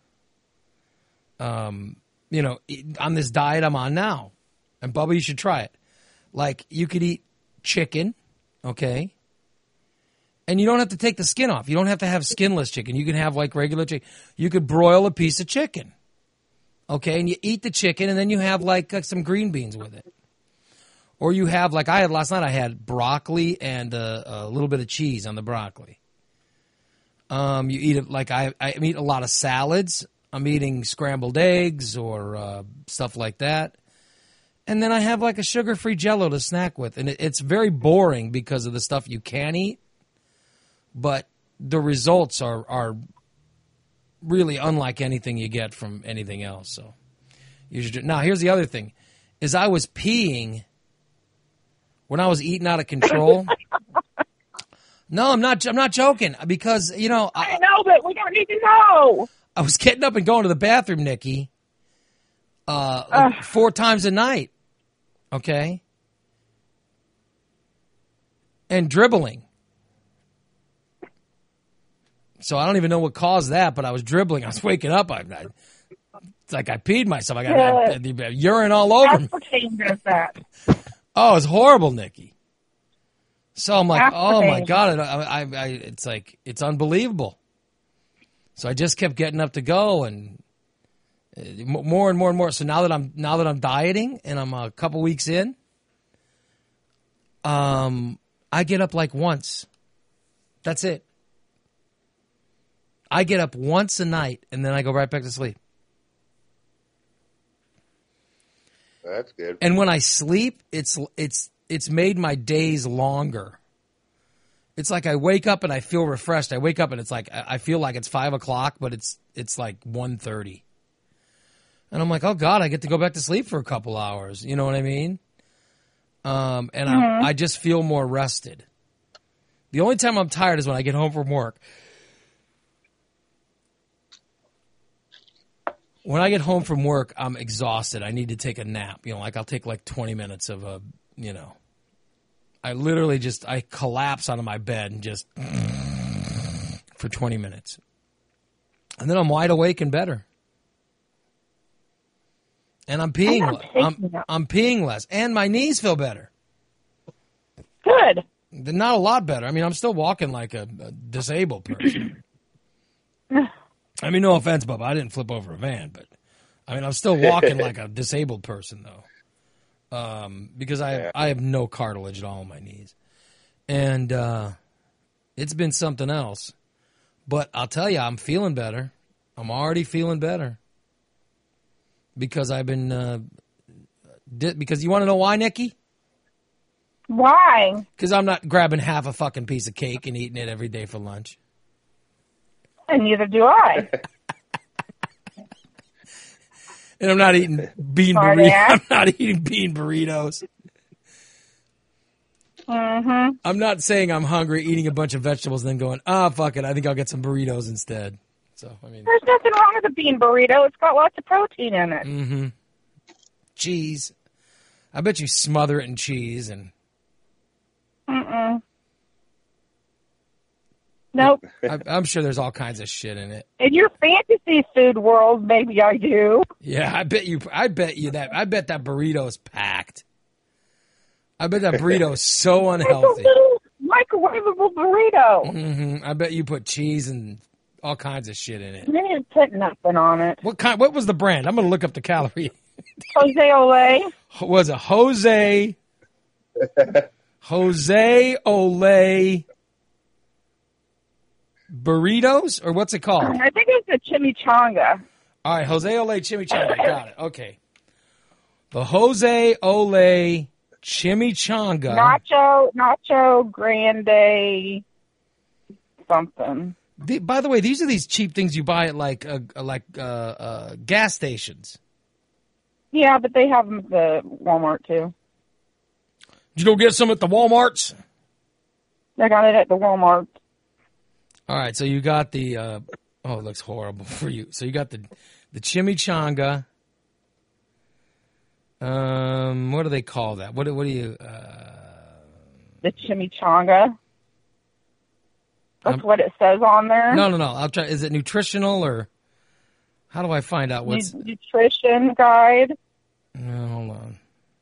um, you know, on this diet I'm on now. And Bubba, you should try it. Like, you could eat chicken, okay? And you don't have to take the skin off. You don't have to have skinless chicken. You can have, like, regular chicken. You could broil a piece of chicken, okay? And you eat the chicken, and then you have, like, like some green beans with it. Or you have, like I had last night, I had broccoli and a, a little bit of cheese on the broccoli. Um, you eat it, like I, I eat a lot of salads. I'm eating scrambled eggs or uh, stuff like that. And then I have like a sugar-free Jell-O to snack with. And it, it's very boring because of the stuff you can eat. But the results are, are really unlike anything you get from anything else. So you should. Now, here's the other thing, is I was peeing when I was eating out of control. No, I'm not. I'm not joking because you know I, I know, but we don't need to know. I was getting up and going to the bathroom, Nikki, uh, like uh, four times a night. Okay, and dribbling. So I don't even know what caused that, but I was dribbling. I was waking up. I, I it's like I peed myself. I got yeah. I, I, urine all over me. Aspartame does that. Oh, it's horrible, Nikki. So I'm like, Aspartame. oh my God. I, I, I, it's like, it's unbelievable. So I just kept getting up to go and uh, more and more and more. So now that I'm, now that I'm dieting and I'm a couple weeks in, um, I get up like once. That's it. I get up once a night and then I go right back to sleep. That's good. And when I sleep, it's it's it's made my days longer. It's like I wake up and I feel refreshed. I wake up and it's like I feel like it's five o'clock, but it's it's like one thirty. And I'm like, oh God, I get to go back to sleep for a couple hours. You know what I mean? Um, and mm-hmm. I I just feel more rested. The only time I'm tired is when I get home from work. When I get home from work, I'm exhausted. I need to take a nap. You know, like I'll take like twenty minutes of a, you know, I literally just, I collapse onto my bed and just for twenty minutes. And then I'm wide awake and better. And I'm peeing, I'm, I'm, I'm peeing less. And my knees feel better. Good. They're not a lot better. I mean, I'm still walking like a, a disabled person. I mean, no offense, Bubba. I didn't flip over a van, but I mean, I'm still walking like a disabled person, though, um, because I have, I have no cartilage at all in my knees, and uh, it's been something else. But I'll tell you, I'm feeling better. I'm already feeling better because I've been. Uh, di- because you want to know why, Nikki? Why? Because I'm not grabbing half a fucking piece of cake and eating it every day for lunch. And neither do I. And I'm not eating bean burritos. I'm not eating bean burritos. Mm-hmm. I'm not saying I'm hungry, eating a bunch of vegetables, and then going, ah, oh, fuck it, I think I'll get some burritos instead. So I mean, there's nothing wrong with a bean burrito. It's got lots of protein in it. Mm-hmm. Cheese. I bet you smother it in cheese and. Mm-mm. Nope. I, I'm sure there's all kinds of shit in it. In your fantasy food world, maybe I do. Yeah, I bet you. I bet you that. I bet that burrito's packed. I bet that burrito's so unhealthy. It's a little microwavable burrito. Mm-hmm. I bet you put cheese and all kinds of shit in it. You didn't put nothing on it. What kind? What was the brand? I'm gonna look up the calorie. Jose Olay. Was it Jose? Jose Olay. Burritos, or what's it called? I think it's a chimichanga. All right, Jose Olay chimichanga. Got it. Okay. The Jose Olay chimichanga. Nacho, Nacho Grande something. The, by the way, these are these cheap things you buy at like uh, like uh, uh, gas stations. Yeah, but they have them at the Walmart too. Did you go get some at the Walmarts? I got it at the Walmart. All right, so you got the, uh, oh, it looks horrible for you. So you got the the chimichanga. Um, what do they call that? What, what do you? Uh, the chimichanga. That's um, what it says on there. No, no, no. I'll try. Is it nutritional or how do I find out what's nutrition guide? No, hold on.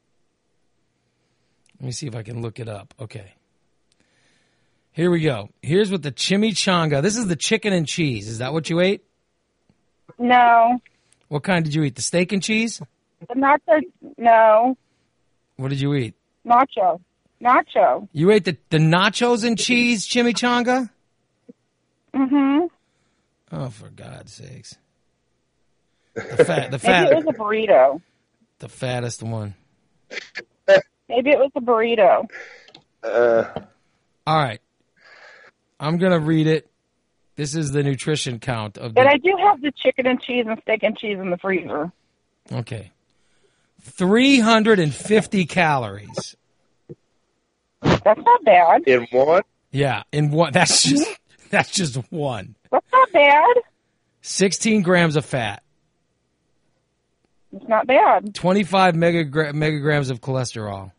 Let me see if I can look it up. Okay. Here we go. Here's what the chimichanga. This is the chicken and cheese. Is that what you ate? No. What kind did you eat? The steak and cheese? The nacho. No. What did you eat? Nacho. Nacho. You ate the, the nachos and cheese chimichanga? Mm-hmm. Oh, for God's sakes. The fat. The fat. Maybe it was a burrito. The fattest one. Maybe it was a burrito. Uh. All right. I'm going to read it. This is the nutrition count of the... But I do have the chicken and cheese and steak and cheese in the freezer. Okay. three hundred fifty calories. That's not bad. In one? Yeah, in one. That's just that's just one. That's not bad. Sixteen grams of fat. It's not bad. Twenty-five megagra- megagrams of cholesterol.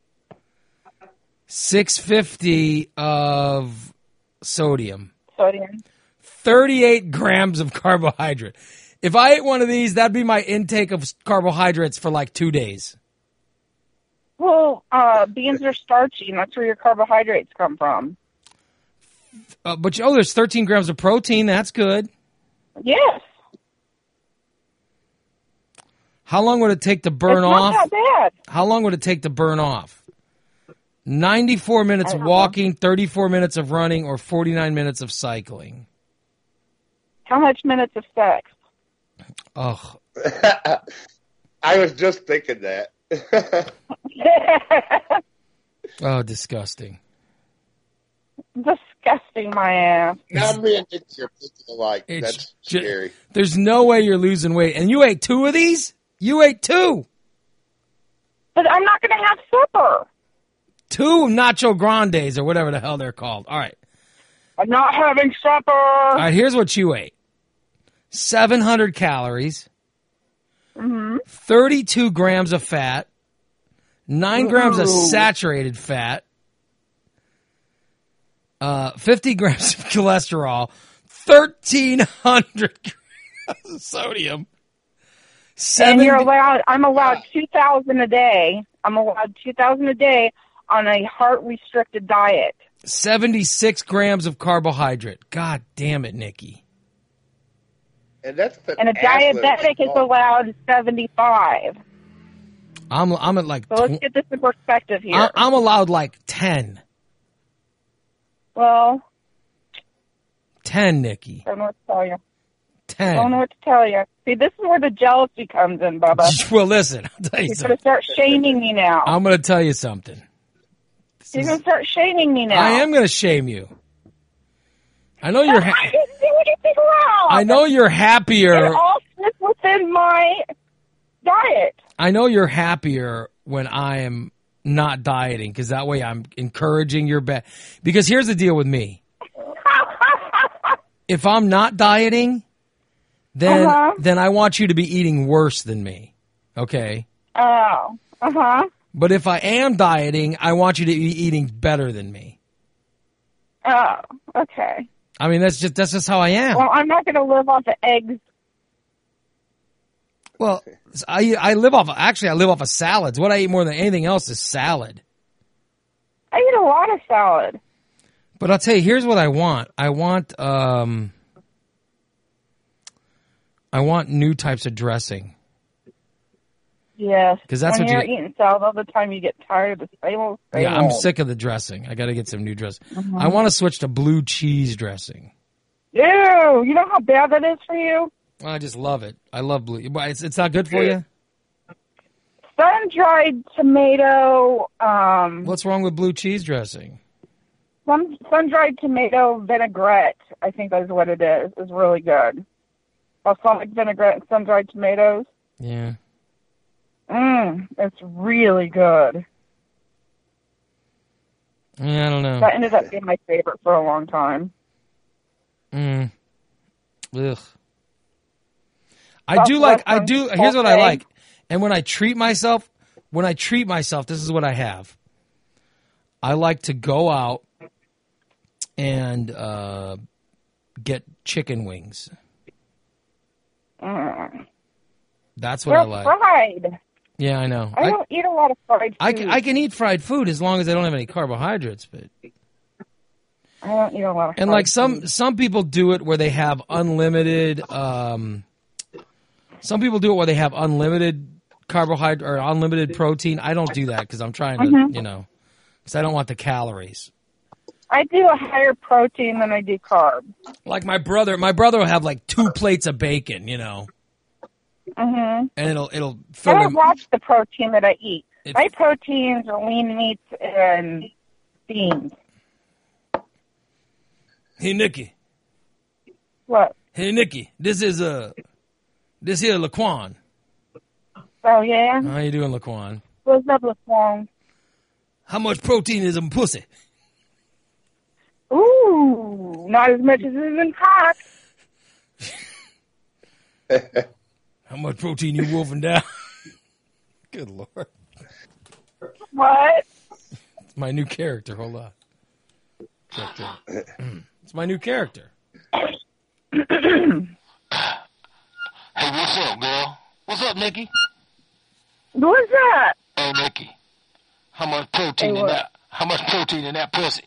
Six fifty of sodium. Sodium. Thirty-eight grams of carbohydrate. If I ate one of these, that'd be my intake of carbohydrates for like two days. Well, uh, beans are starchy, and that's where your carbohydrates come from. Uh, but oh, there's thirteen grams of protein. That's good. Yes. How long would it take to burn it's off? Not that bad. How long would it take to burn off? ninety-four minutes of walking, thirty-four minutes of running, or forty-nine minutes of cycling. How much minutes of sex? Oh, I was just thinking that. oh, disgusting. Disgusting, my ass. Now me and Nick are thinking alike. It's That's ju- scary. There's no way you're losing weight. And you ate two of these? You ate two. But I'm not going to have supper. Two Nacho Grandes or whatever the hell they're called. All right. I'm not having supper. All right, here's what you ate. seven hundred calories. Mm-hmm. thirty-two grams of fat. nine grams of saturated fat. Uh, fifty grams of cholesterol. thirteen hundred grams of sodium. seventy And you're allowed, I'm allowed two thousand a day. I'm allowed two thousand a day on a heart-restricted diet. seventy-six grams of carbohydrate. God damn it, Nikki. And that's the And a diabetic is allowed seventy-five. I'm I'm at like. So let's get this in perspective here. I, I'm allowed like ten. Well, ten, Nikki. I don't know what to tell you. Ten. I don't know what to tell you. See, this is where the jealousy comes in, Bubba. Well, listen, I'll tell you You're something. going to start shaming me now. I'm going to tell you something. This You're is- going to start shaming me now. I am going to shame you. I know you're. I Ha- didn't do anything wrong. I know you're happier. It all fits within my diet. I know you're happier when I am not dieting because that way I'm encouraging your bet. Because here's the deal with me: if I'm not dieting, then Uh-huh. then I want you to be eating worse than me. Okay. Oh, uh-huh. But if I am dieting, I want you to be eating better than me. Oh, okay. I mean, that's just that's just how I am. Well, I'm not going to live off of eggs. Well, I I live off actually I live off of salads. What I eat more than anything else is salad. I eat a lot of salad. But I'll tell you, here's what I want. I want um I want new types of dressing. Yes. 'Cause that's when what you're you- eating salad all the time, you get tired of the same old, same Yeah, I'm old. sick of the dressing. I got to get some new dressing. Mm-hmm. I want to switch to blue cheese dressing. Ew, you know how bad that is for you? I just love it. I love blue. But it's it's not good for you. Sun-dried tomato, um, What's wrong with blue cheese dressing? sun, sun-dried tomato vinaigrette, I think that's what it is, is really good. Balsamic vinaigrette and sun-dried tomatoes. Yeah. Mmm, it's really good. Yeah, I don't know. That ended up being my favorite for a long time. Mm. Ugh. I Southwest do like, I on do, here's what I buffet. like. And when I treat myself, when I treat myself, this is what I have. I like to go out and uh, get chicken wings. Mm. That's what They're I like. fried. Yeah, I know. I don't eat a lot of fried food. I can, I can eat fried food as long as I don't have any carbohydrates, but I don't eat a lot of and fried like some food. some people do it where they have unlimited. Um, some people do it where they have unlimited carbohydrate or unlimited protein. I don't do that because I'm trying to, Mhm. you know, because I don't want the calories. I do a higher protein than I do carbs. Like my brother, my brother will have like two plates of bacon, you know, Mm-hmm. and it'll it'll I fill don't him. watch the protein that I eat. It's- My proteins are lean meats and beans. Hey Nikki, What? hey Nikki, this is uh, this here Laquan. Oh, yeah? How you doing, Laquan? What's up, LaFong? How much protein is in pussy? Ooh, not as much as it is in cock. How much protein you wolfing down? Good Lord. What? It's my new character. Hold on. Check that. It's my new character. Hey, what's up, girl? What's up, Nikki? What's that? Hey, Nikki. How much protein Hey, in what? that? How much protein in that pussy?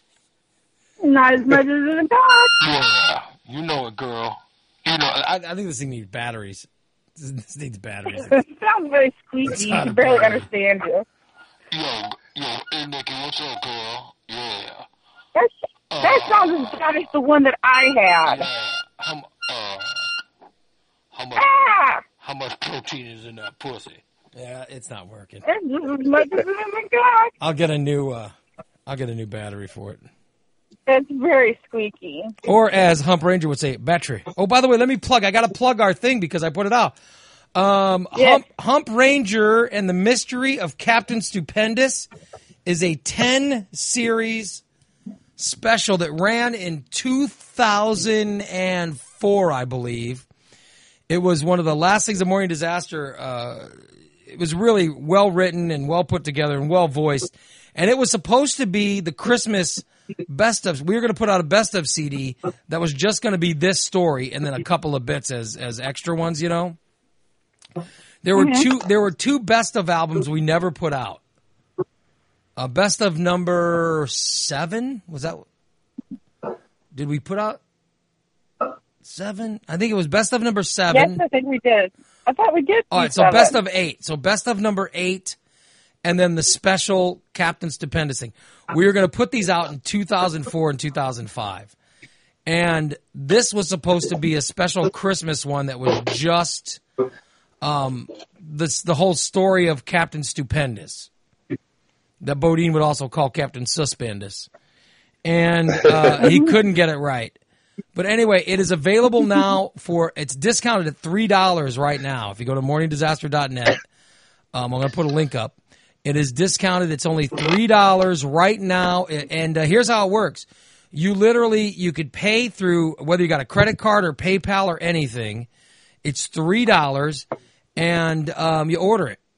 Not as much as in cock. Yeah, you know it, girl. You know, I, I think this thing needs batteries. This, this needs batteries. It sounds very squeaky. It's You not can a barely battery. understand you. yo, yo, hey, Nikki, what's up, girl? Yeah. That, that sounds as bad as the one that I had. Yeah. How, mu- uh, how much? Ah! How much protein is in that pussy? Yeah, it's not working. That's just as much as in the cock. I'll get a new. Uh, I'll get a new battery for it. That's very squeaky. Or as Hump Ranger would say, battery. Oh, by the way, let me plug. I got to plug our thing because I put it out. Um, Yes. Hump, Hump Ranger and the Mystery of Captain Stupendous is a ten series special that ran in two thousand four, I believe. It was one of the last things of Morning Disaster. Uh, it was really well written and well put together and well voiced. And it was supposed to be the Christmas best of. We were going to put out a best of C D that was just going to be this story and then a couple of bits as as extra ones. You know, there were two. There were two best of albums we never put out. Uh, best of number seven was that? Did we put out seven? I think it was best of number seven. Yes, I think we did. I thought we did. All right, so seven. best of eight. So best of number eight, and then the special Captain Stupendous thing. We were going to put these out in two thousand four and two thousand five. And this was supposed to be a special Christmas one that was just um, this, the whole story of Captain Stupendous, that Bodine would also call Captain Suspendous. And uh, he couldn't get it right. But anyway, it is available now for, it's discounted at three dollars right now. If you go to morning disaster dot net, um, I'm going to put a link up. It is discounted. It's only three dollars right now. And uh, here's how it works. You literally, you could pay through, whether you got a credit card or PayPal or anything. It's three dollars and um, you order it.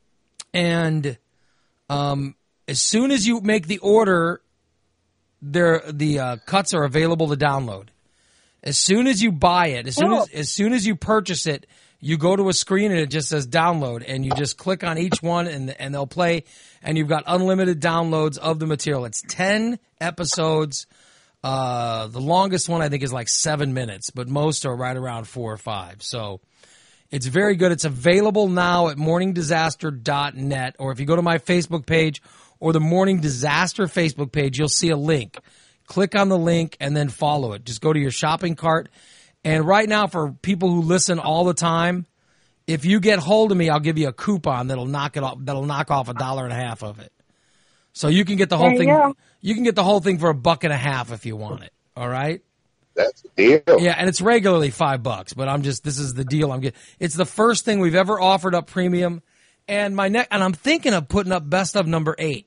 And um, as soon as you make the order, there the uh, cuts are available to download. As soon as you buy it, as soon as as soon as you purchase it, you go to a screen and it just says download, and you just click on each one, and and they'll play, and you've got unlimited downloads of the material. It's ten episodes. Uh, the longest one I think is like seven minutes, but most are right around four or five. So it's very good. It's available now at morning disaster dot net, or if you go to my Facebook page or the Morning Disaster Facebook page, you'll see a link. Click on the link and then follow it. Just go to your shopping cart. And right now, for people who listen all the time, if you get hold of me, I'll give you a coupon that'll knock it off. That'll knock off a dollar and a half of it. So you can get the whole There you thing. go. You can get the whole thing for a buck and a half if you want it. All right. That's the deal. Yeah, and it's regularly five bucks, but I'm just this is the deal I'm getting. It's the first thing we've ever offered up premium, and my neck. And I'm thinking of putting up best of number eight,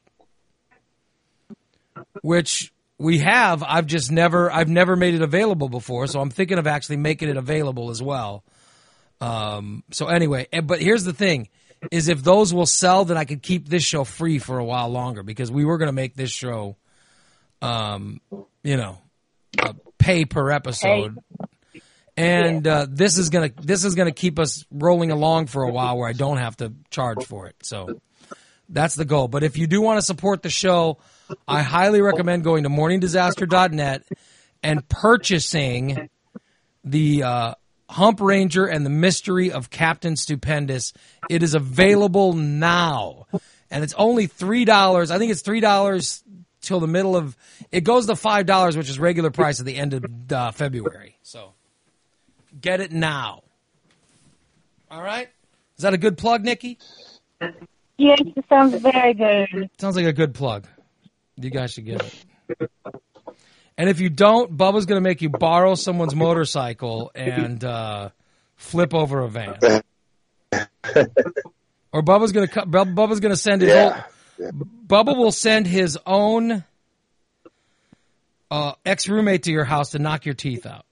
which we have. I've just never I've never made it available before, so I'm thinking of actually making it available as well. Um. So anyway, and- but here's the thing: is if those will sell, then I could keep this show free for a while longer because we were going to make this show, um, you know, uh, pay per episode. And uh, this is gonna this is gonna keep us rolling along for a while where I don't have to charge for it. So that's the goal. But if you do want to support the show, I highly recommend going to morning disaster dot net and purchasing the uh, Hump Ranger and the Mystery of Captain Stupendous. It is available now, and it's only three dollars. I think it's three dollars till the middle of. It goes to five dollars, which is regular price at the end of uh, February. So. Get it now. All right? Is that a good plug, Nikki? Yes, it sounds very good. Sounds like a good plug. You guys should get it. And if you don't, Bubba's going to make you borrow someone's motorcycle and uh, flip over a van. Or Bubba's going to Bubba's going to send his Yeah. own, Bubba will send his own uh, ex roommate to your house to knock your teeth out.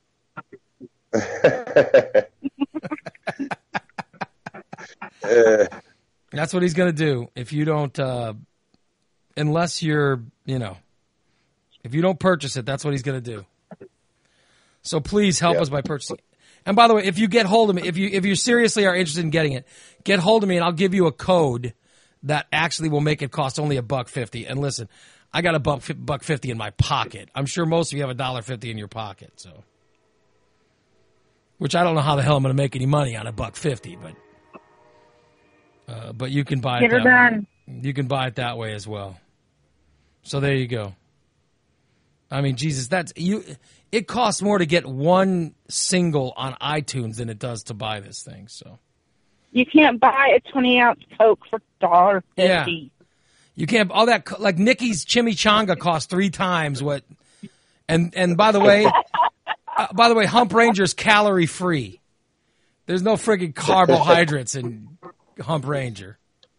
Uh, That's what he's going to do if you don't, uh, unless you're, you know, if you don't purchase it, that's what he's going to do. So please help Yeah. us by purchasing it. And by the way, if you get hold of me, if you if you seriously are interested in getting it, get hold of me and I'll give you a code that actually will make it cost only a buck fifty. And listen, I got a buck buck fifty in my pocket. I'm sure most of you have a dollar fifty in your pocket, so. Which I don't know how the hell I'm going to make any money on a buck fifty, but uh, but you can buy it Get her that done. way. You can buy it that way as well. So there you go. I mean, Jesus, that's you. It costs more to get one single on iTunes than it does to buy this thing. So You can't buy a twenty ounce Coke for one dollar fifty. you can't. All that co- like Nikki's chimichanga costs three times what. And and by the way, uh, by the way, Hump Ranger's calorie free. There's no friggin' carbohydrates in Hump Ranger.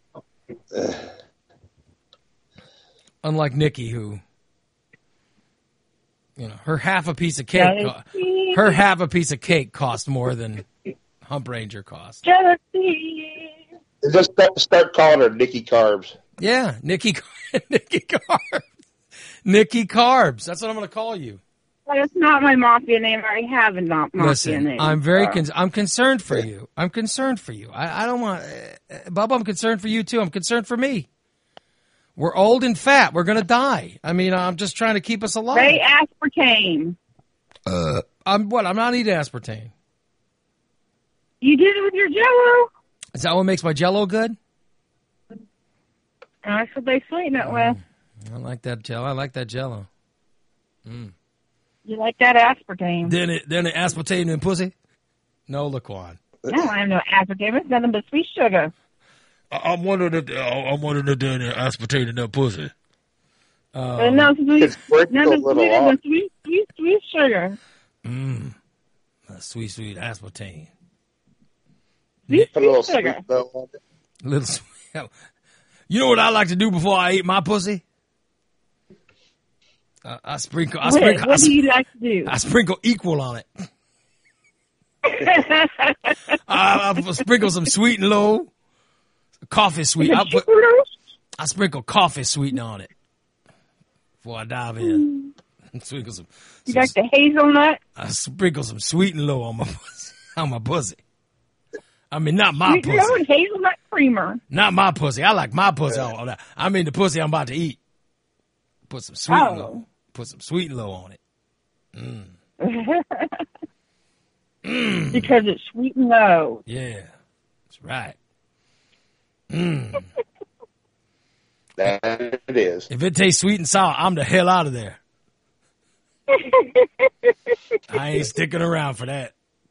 Unlike Nikki, who. You know, her half a piece of cake, co- her half a piece of cake cost more than Hump Ranger cost. Jealousy. just start, start calling her Nikki Carbs. Yeah, Nikki, Nikki Carbs, Nikki Carbs. That's what I'm going to call you. But it's not my mafia name. I already have a not mafia Listen, name. I'm very, so. con- I'm concerned for you. I'm concerned for you. I, I don't want, uh, Bubba. I'm concerned for you too. I'm concerned for me. We're old and fat. We're going to die. I mean, I'm just trying to keep us alive. Ray aspartame. Uh, I'm what? I'm not eating aspartame. You did it with your Jello. Is that what makes my Jello good? And that's what they sweeten it with. I like that Jello. I like that Jello. You like that aspartame? Then it, then it aspartame and pussy. No, Laquan. No, I have no aspartame. It's nothing but sweet sugar. I'm wondering if I'm wondering if they're aspartame in that pussy. Uh, no, sweet, It's worth nothing a little sweeter off. than sweet, sweet, sweet sugar. Mmm, sweet, sweet aspartame. Sweet, Put a little sweet sugar. sweet though on it. Little sweet. You know what I like to do before I eat my pussy? Uh, I sprinkle. I What, sprinkle. I, what do sp- you like to do? I sprinkle equal on it. I, I sprinkle some sweet and low, coffee sweet. I put. I sprinkle coffee sweetener on it before I dive in. Sprinkle some. You some like the hazelnut? I sprinkle some sweet and low on my pussy. On my pussy. I mean, not my Sweet pussy. low and hazelnut creamer. Not my pussy. I like my pussy on that. I mean the pussy I'm about to eat. Put some sweet and low. Oh. Put some sweet and low on it. Because it's sweet and low. Yeah, that's right. That it is. If it tastes sweet and sour, I'm the hell out of there. I ain't sticking around for that.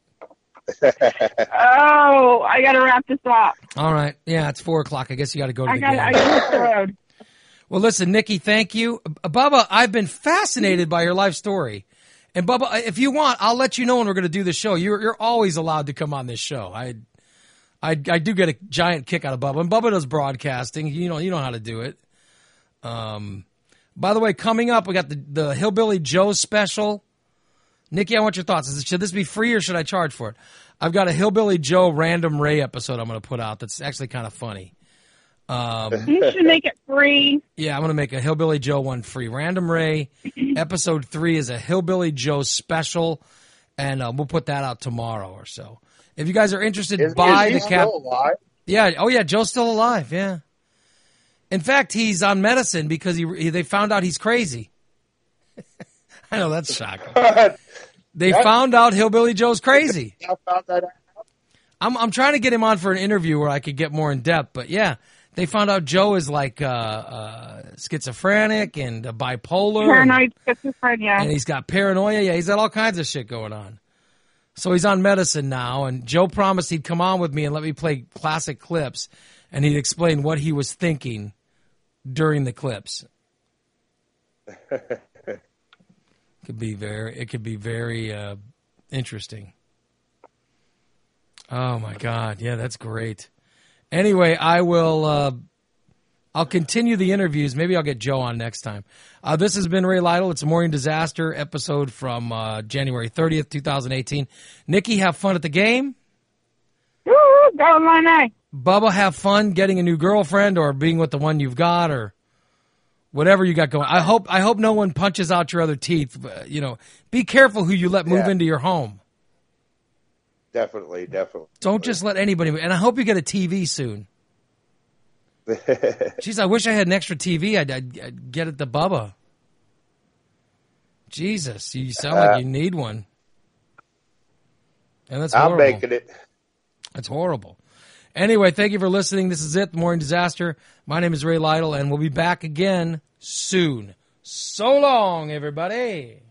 Oh, I got to wrap this up. All right. Yeah, it's four o'clock. I guess you got to go to I the got game. I got to hit the road. Well, listen, Nikki, thank you. Uh, Bubba, I've been fascinated by your life story. And Bubba, if you want, I'll let you know when we're going to do the show. You're you're always allowed to come on this show. I, I, I do get a giant kick out of Bubba. And Bubba does broadcasting. You know, you know how to do it. Um, by the way, coming up, we got the, the Hillbilly Joe special. Nikki, I want your thoughts. Is it, should this be free or should I charge for it? I've got a Hillbilly Joe Random Ray episode I'm going to put out that's actually kind of funny. Um, You should make it free. yeah, I'm going to make a Hillbilly Joe one free. Random Ray episode three is a Hillbilly Joe special, and uh, we'll put that out tomorrow or so. If you guys are interested, Is, buy is he the cap. still alive? Yeah. Oh, yeah. Joe's still alive. Yeah. In fact, he's on medicine because he, he they found out he's crazy. I know that's shocking. They That- found out Hillbilly Joe's crazy. I found that out. I'm I'm trying to get him on for an interview where I could get more in depth, but yeah, they found out Joe is like uh, uh, schizophrenic and uh, bipolar, and, Paranoid schizophrenia. and he's got paranoia. Yeah, he's got all kinds of shit going on. So he's on medicine now, and Joe promised he'd come on with me and let me play classic clips, and he'd explain what he was thinking during the clips. Could be very. It could be very uh, interesting. Oh my God! Yeah, that's great. Anyway, I will. Uh, I'll continue the interviews. Maybe I'll get Joe on next time. Uh, this has been Ray Lytle. It's a Morning Disaster episode from uh, January thirtieth, twenty eighteen. Nikki, have fun at the game. Woo, go Illini. Bubba, have fun getting a new girlfriend or being with the one you've got or whatever you got going. I hope I hope no one punches out your other teeth. You know, be careful who you let move Yeah. into your home. Definitely, definitely. Don't just let anybody move. And I hope you get a T V soon. Jeez, I wish I had an extra T V. I'd, I'd, I'd get it to Bubba. Jesus, you sound like Uh, you need one. And that's I'm horrible. making it. That's horrible. Anyway, thank you for listening. This is it, The Morning Disaster. My name is Ray Lytle, and we'll be back again soon. So long, everybody.